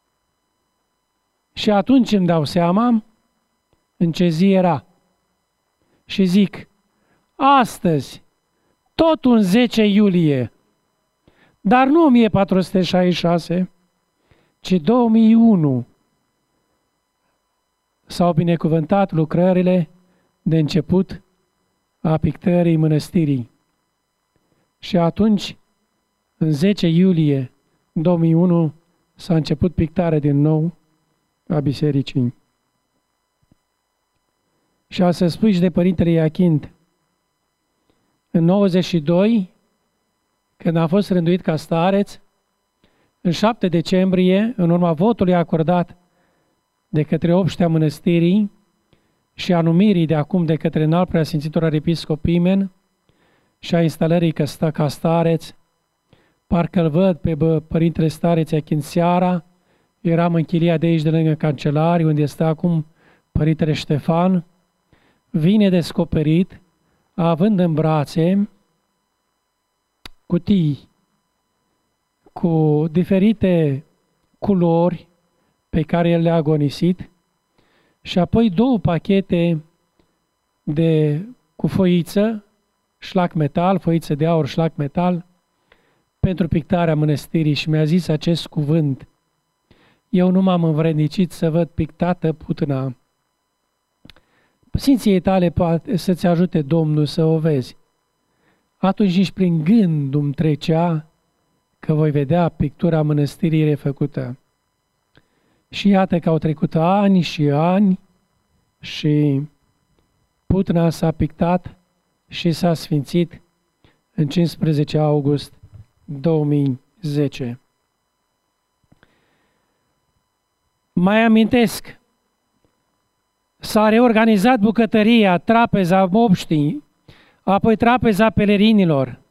Și atunci îmi dau seama în ce zi era. Și zic: astăzi, tot un 10 iulie, dar nu 1466, ci 2001, s-au binecuvântat lucrările de început a pictării mănăstirii. Și atunci, în 10 iulie 2001, s-a început pictarea din nou a bisericii. Și a să spui și de Părintele Iachint, în 92, când a fost rânduit ca stareț, în 7 decembrie, în urma votului acordat de către obștea mănăstirii și a numirii de acum de către înalt preasfințitul arhiepiscop Pimen și a instalării ca stareț, parcă-l văd pe părintele stareț aici seara, eram în chilia de aici de lângă Cancelari, unde este acum părintele Ștefan, vine descoperit, având în brațe cutii cu diferite culori pe care el le-a agonisit și apoi 2 pachete cu foiță, șlac metal, foiță de aur, șlac metal, pentru pictarea mănăstirii și mi-a zis acest cuvânt: eu nu m-am învrednicit să văd pictată Putna. Sfinției tale poate să-ți ajute Domnul să o vezi. Atunci nici prin gând îmi trecea că voi vedea pictura mănăstirii refăcută. Și iată că au trecut ani și ani și Putna s-a pictat și s-a sfințit în 15 august 2010. Mai amintesc, s-a reorganizat bucătăria, trapeza obștii, apoi trapeza pelerinilor,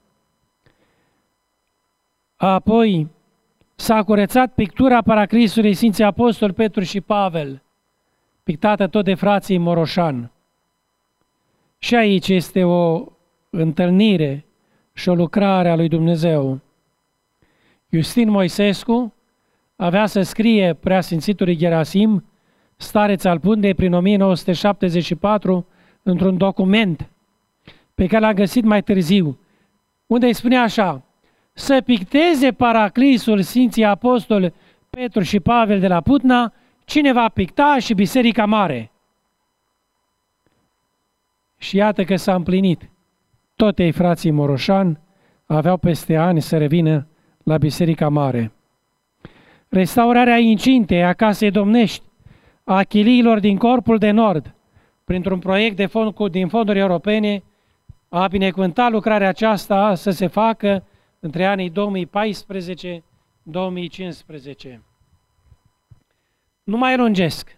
apoi s-a curățat pictura paraclisului Sfinții Apostoli Petru și Pavel, pictată tot de frații Moroșan. Și aici este o întâlnire și o lucrare a lui Dumnezeu. Iustin Moisescu avea să scrie Preasfințitului Gerasim, stareț al Pundei, prin 1974, într-un document pe care l-a găsit mai târziu, unde îi spunea așa: să picteze paraclisul Sfinții Apostoli Petru și Pavel de la Putna, cine va picta și Biserica Mare. Și iată că s-a împlinit. Tot ei, frații Moroșan, aveau peste ani să revină la Biserica Mare. Restaurarea incintei a Casei Domnești, a chiliilor din Corpul de Nord, printr-un proiect din fonduri europene, a binecuvântat lucrarea aceasta să se facă între anii 2014-2015. Nu mai lungesc.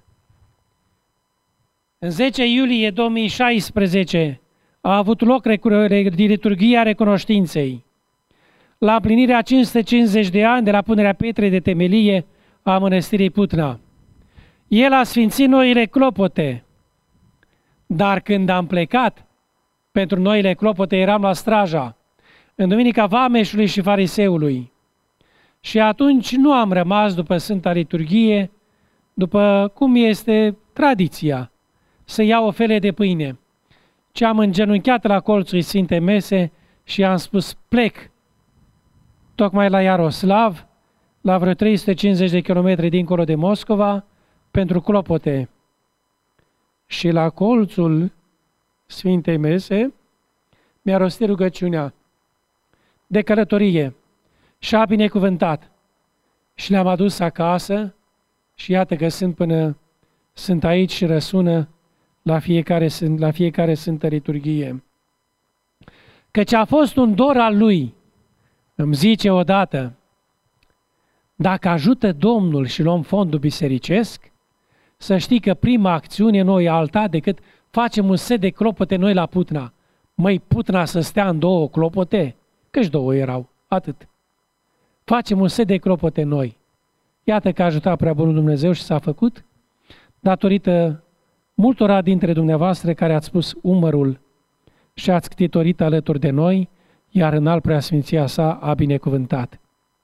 În 10 iulie 2016 a avut loc liturghia recunoștinței. La împlinirea 550 de ani de la punerea pietrei de temelie a mănăstirii Putna. El a sfințit noile clopote, dar când am plecat pentru noile clopote eram la Straja, în Duminica Vameșului și Fariseului. Și atunci nu am rămas după Sfânta Liturghie, după cum este tradiția, să iau o fele de pâine, ci am îngenunchiat la colțul Sfinte Mese și am spus: plec tocmai la Iaroslav, la vreo 350 de kilometri dincolo de Moscova, pentru clopote. Și la colțul Sfintei Mese mi-a rostit rugăciunea de călătorie și a binecuvântat. Și le-am adus acasă și iată că sunt aici și răsună la fiecare Sfântă Liturghie. Căci a fost un dor al lui, îmi zice odată: dacă ajută Domnul și luăm fondul bisericesc, să știi că prima acțiune nu e alta decât facem un set de clopote noi la Putna. Măi, Putna să stea în 2 clopote? Căci 2 erau, atât. Facem un set de clopote noi. Iată că a ajutat prea bunul Dumnezeu și s-a făcut datorită multora dintre dumneavoastră care ați pus umărul și ați ctitorit alături de noi, iar înalt preasfinția sa a binecuvântat.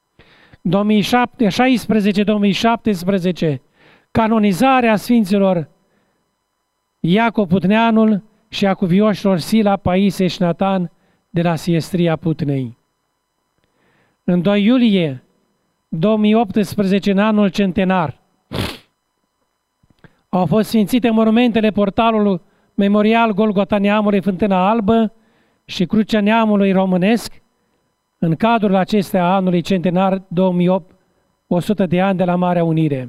2016-2017, canonizarea Sfinților Iacob Putneanul și a cuvioșilor Sila, Paisie și Natan de la Siestria Putnei. În 2 iulie 2018, în anul centenar, au fost sfințite monumentele portalului memorial Golgota Neamului Fântâna Albă și Crucea Neamului Românesc, în cadrul acestea anului centenar 2008, 100 de ani de la Marea Unire.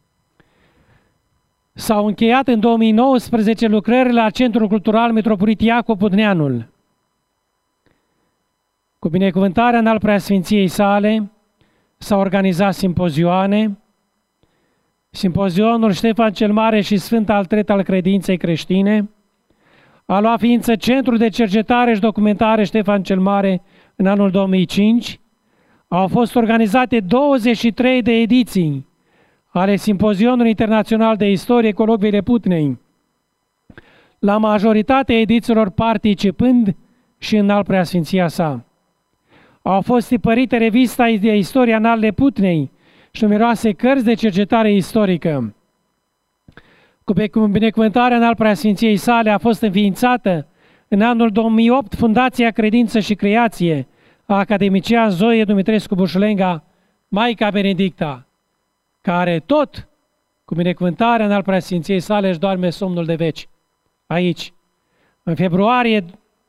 S-au încheiat în 2019 lucrările la Centrul Cultural Metropolit Iacob Putneanul. Cu binecuvântarea înalt preasfinției sale, s-au organizat simpozioane, simpozionul Ștefan cel Mare și Sfânt al III al credinței creștine, a luat ființă Centrul de Cercetare și Documentare Ștefan cel Mare în anul 2005, au fost organizate 23 de ediții ale Simpozionului Internațional de Istorie Colocviile Putnei, la majoritatea edițiilor participând și în Înalt Preasfinția sa. Au fost tipărite revista de Istoria Înalt Putnei și numeroase cărți de cercetare istorică. Cu binecuvântarea Înalt Preasfinției sale a fost înființată în anul 2008 Fundația Credință și Creație a academician Zoe Dumitrescu Bușulenga, Maica Benedicta, care tot cu binecuvântarea Înalt Preasfinției sale își doarme somnul de veci. Aici, în februarie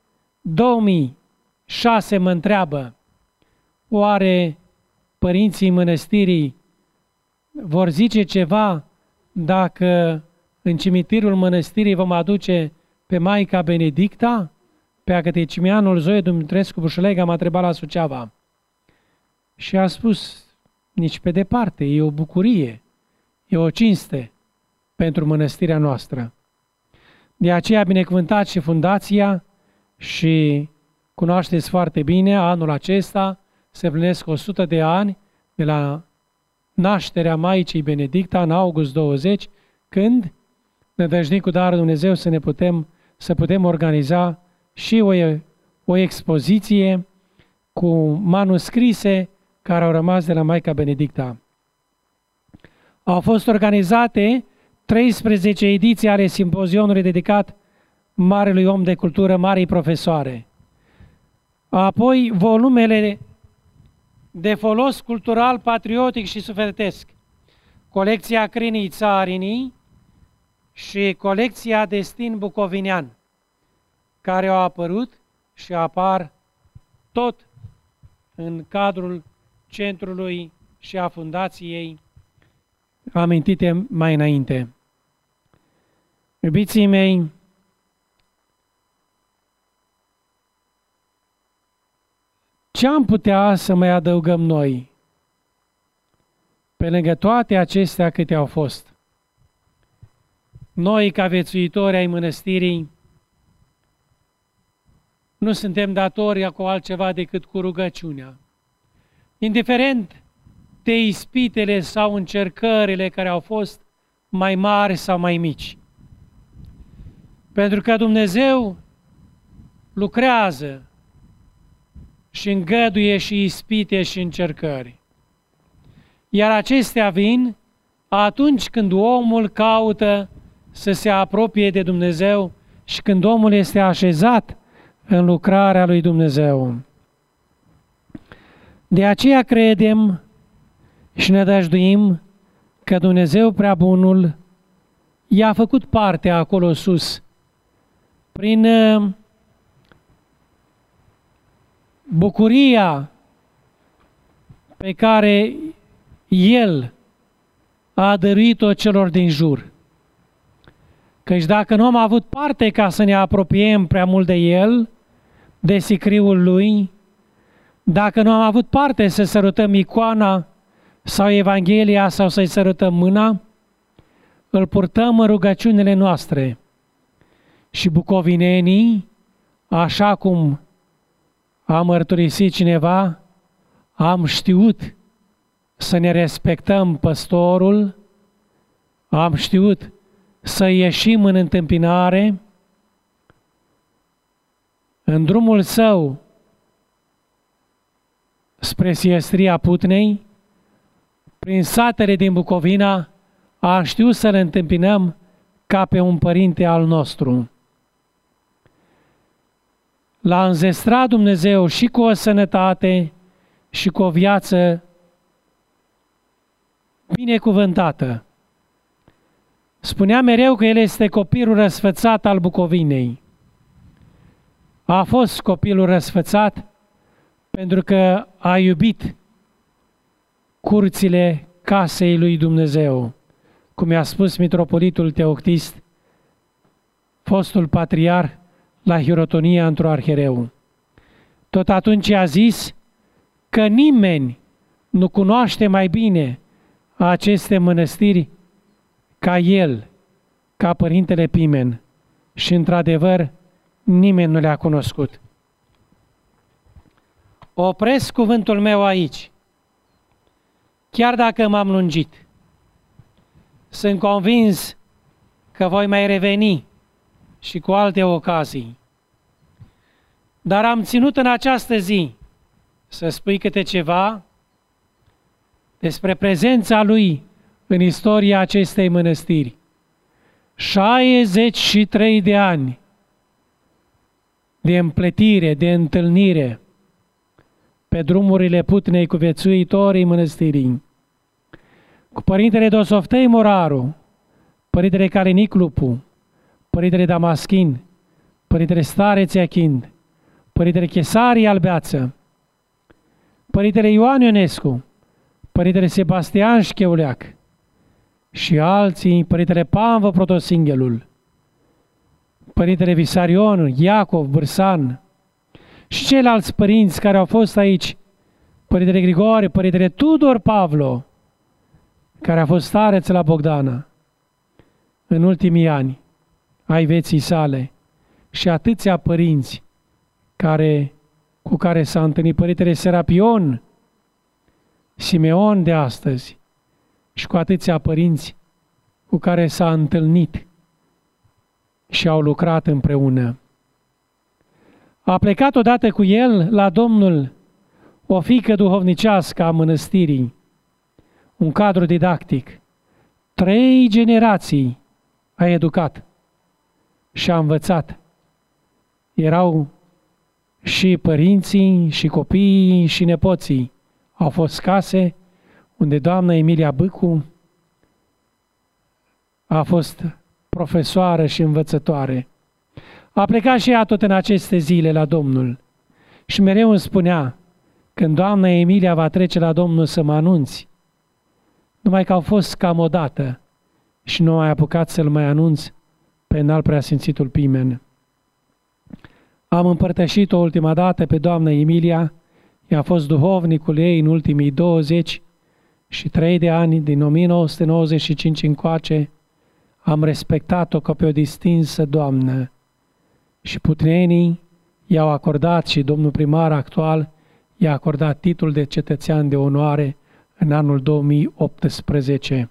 2006 mă întreabă, oare părinții mănăstirii vor zice ceva dacă în cimitirul mănăstirii vom aduce pe Maica Benedicta? Pe academicianul Zoe Dumitrescu Bușulenga m-a întrebat la Suceava. Și a spus, nici pe departe, e o bucurie, e o cinste pentru mănăstirea noastră. De aceea a binecuvântat și fundația și cunoașteți foarte bine, anul acesta se plinesc 100 de ani de la nașterea Maicii Benedicta în august 20, când ne dăjdim cu darul Dumnezeu să putem organiza și o expoziție cu manuscrise care au rămas de la Maica Benedicta. Au fost organizate 13 ediții ale simpozionului dedicat marelui om de cultură, marii profesoare. Apoi volumele de folos cultural, patriotic și sufletesc, colecția Crinii Țarinii și colecția Destin Bucovinean, care au apărut și apar tot în cadrul centrului și a fundației amintite mai înainte. Iubiții mei, ce am putea să mai adăugăm noi pe lângă toate acestea câte au fost? Noi, ca viețuitori ai mănăstirii, nu suntem datori cu altceva decât cu rugăciunea. Indiferent de ispitele sau încercările care au fost mai mari sau mai mici. Pentru că Dumnezeu lucrează și îngăduie și ispite și încercări. Iar acestea vin atunci când omul caută să se apropie de Dumnezeu și când omul este așezat în lucrarea lui Dumnezeu. De aceea credem și ne dăjduim că Dumnezeu prea bunul i-a făcut parte acolo sus, prin bucuria pe care El a dăruit-o celor din jur. Căci dacă nu am avut parte ca să ne apropiem prea mult de El, de sicriul Lui, dacă nu am avut parte să sărutăm icoana sau Evanghelia sau să-i sărutăm mâna, îl purtăm în rugăciunile noastre. Și bucovinenii, așa cum a mărturisit cineva, am știut să ne respectăm păstorul, am știut să ieșim în întâmpinare, în drumul său spre Siestria Putnei, prin satele din Bucovina, am știut să-l întâmpinăm ca pe un părinte al nostru. L-a înzestrat Dumnezeu și cu o sănătate și cu o viață binecuvântată. Spunea mereu că el este copilul răsfățat al Bucovinei. A fost copilul răsfățat pentru că a iubit curțile casei lui Dumnezeu, cum i-a spus mitropolitul Teoctist, fostul patriarh la Hirotonia într-o arhereu. Tot atunci a zis că nimeni nu cunoaște mai bine aceste mănăstiri ca el, ca Părintele Pimen. Și într-adevăr, nimeni nu le-a cunoscut. Opresc cuvântul meu aici, chiar dacă m-am lungit. Sunt convins că voi mai reveni și cu alte ocazii. Dar am ținut în această zi să spui câte ceva despre prezența lui în istoria acestei mănăstiri. 63 de ani de împletire, de întâlnire pe drumurile putnei cu viețuitorii mănăstirii, cu Părintele Dosoftei Moraru, Părintele Calenic Lupu, Părintele Damaschin, Părintele Stareț Iachind, Părintele Chesarii Albeață, Părintele Ioan Ionescu, Părintele Sebastian Șcheuleac și alții, Părintele Panvă Protosinghelul, Părintele Visarion, Iacov Bârsan și ceilalți părinți care au fost aici, Părintele Grigore, Părintele Tudor Pavlo, care a fost stareț la Bogdana în ultimii ani ai vieții sale, și atâția părinți cu care s-a întâlnit, Părintele Serapion, Simeon de astăzi, și cu atâția părinți cu care s-a întâlnit și au lucrat împreună. A plecat odată cu el la Domnul o fiică duhovnicească a mănăstirii, un cadru didactic. 3 generații a educat și a învățat. Erau și părinții, și copiii, și nepoții. Au fost case unde doamna Emilia Bâcu a fost profesoară și învățătoare. A plecat și ea tot în aceste zile la Domnul și mereu îmi spunea: când doamna Emilia va trece la Domnul să mă anunți. Numai că au fost cam o dată și nu am mai apucat să-l mai anunț pe Înalt Preasfințitul Pimen. Am împărtășit-o ultima dată pe doamna Emilia, ea a fost duhovnicul ei în ultimii 23 de ani, din 1995 încoace. Am respectat-o ca pe o distinsă doamnă și putnenii i-au acordat, și domnul primar actual i-a acordat titlul de cetățean de onoare în anul 2018.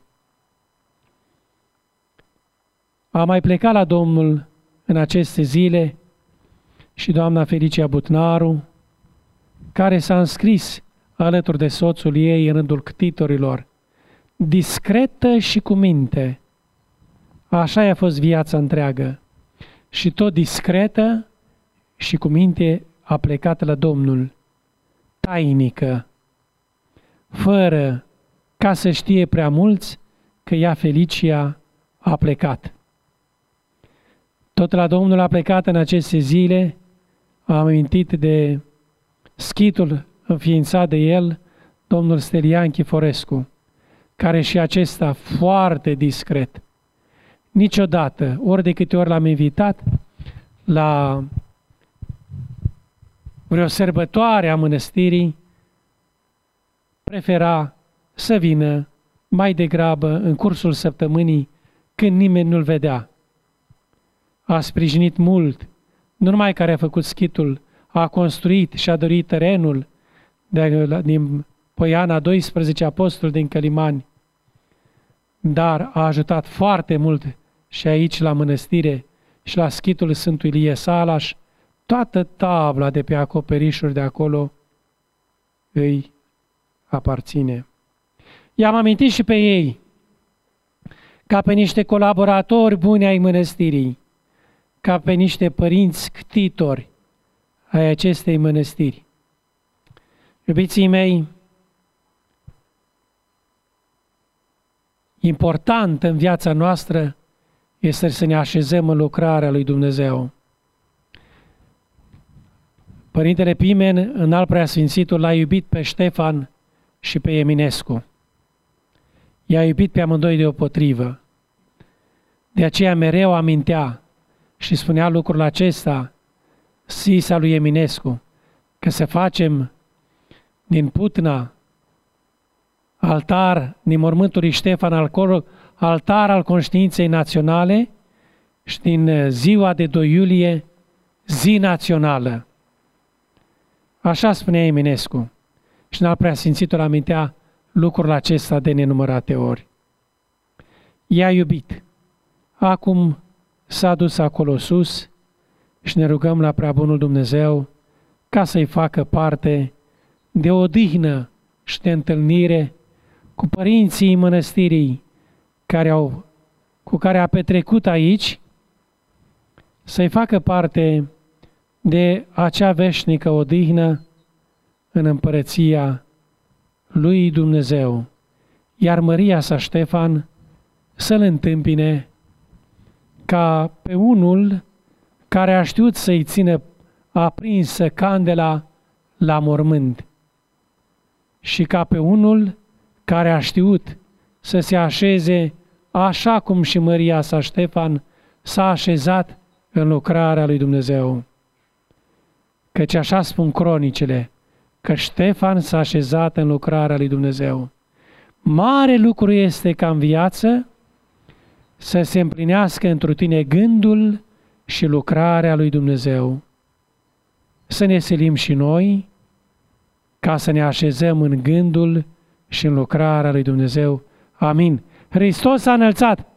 Am mai plecat la Domnul în aceste zile și doamna Felicia Butnaru, care s-a înscris alături de soțul ei în rândul ctitorilor, discretă și cu minte. Așa a fost viața întreagă. Și tot discretă și cu minte a plecat la Domnul, tainică, fără ca să știe prea mulți că ea, Felicia, a plecat. Tot la Domnul a plecat în aceste zile. Am amintit de schitul înființat de el, domnul Stelian Chiforescu, care și acesta foarte discret. Niciodată, ori de câte ori l-am invitat la vreo sărbătoare a mănăstirii, prefera să vină mai degrabă în cursul săptămânii, când nimeni nu-l vedea. A sprijinit mult, nu numai care a făcut schitul, a construit și a dorit terenul din Poiana 12 Apostol din Călimani, dar a ajutat foarte mult și aici la mănăstire și la schitul Sfântul Ilie Salaș. Toată tabla de pe acoperișuri de acolo îi aparține. I-am amintit și pe ei ca pe niște colaboratori buni ai mănăstirii, ca pe niște părinți ctitori ai acestei mănăstiri. Iubiții mei, important în viața noastră este să ne așezăm în lucrarea lui Dumnezeu. Părintele Pimen, Înalt Preasfințitul, l-a iubit pe Ștefan și pe Eminescu. I-a iubit pe amândoi deopotrivă. De aceea mereu amintea și spunea lucrul acesta, Sisa lui Eminescu, că să facem din Putna altar din mormântul lui Ștefan, altar al conștiinței naționale și din ziua de 2 iulie, zi națională. Așa spunea Eminescu și n-al preasfințitul amintea lucrul acesta de nenumărate ori. I-a iubit. Acum s-a dus acolo sus și ne rugăm la Preabunul Dumnezeu ca să-i facă parte de odihnă și de întâlnire cu părinții mănăstirii cu care a petrecut aici, să-i facă parte de acea veșnică odihnă în împărăția lui Dumnezeu, iar Măria sa Ștefan să-l întâmpine ca pe unul care a știut să-i țină aprinsă candela la mormânt și ca pe unul care a știut să se așeze așa cum și Măria sa Ștefan s-a așezat în lucrarea lui Dumnezeu. Căci așa spun cronicile, că Ștefan s-a așezat în lucrarea lui Dumnezeu. Mare lucru este ca în viață să se împlinească întru tine gândul și lucrarea lui Dumnezeu. Să ne silim și noi ca să ne așezăm în gândul și în lucrarea lui Dumnezeu. Amin. Hristos a înălțat!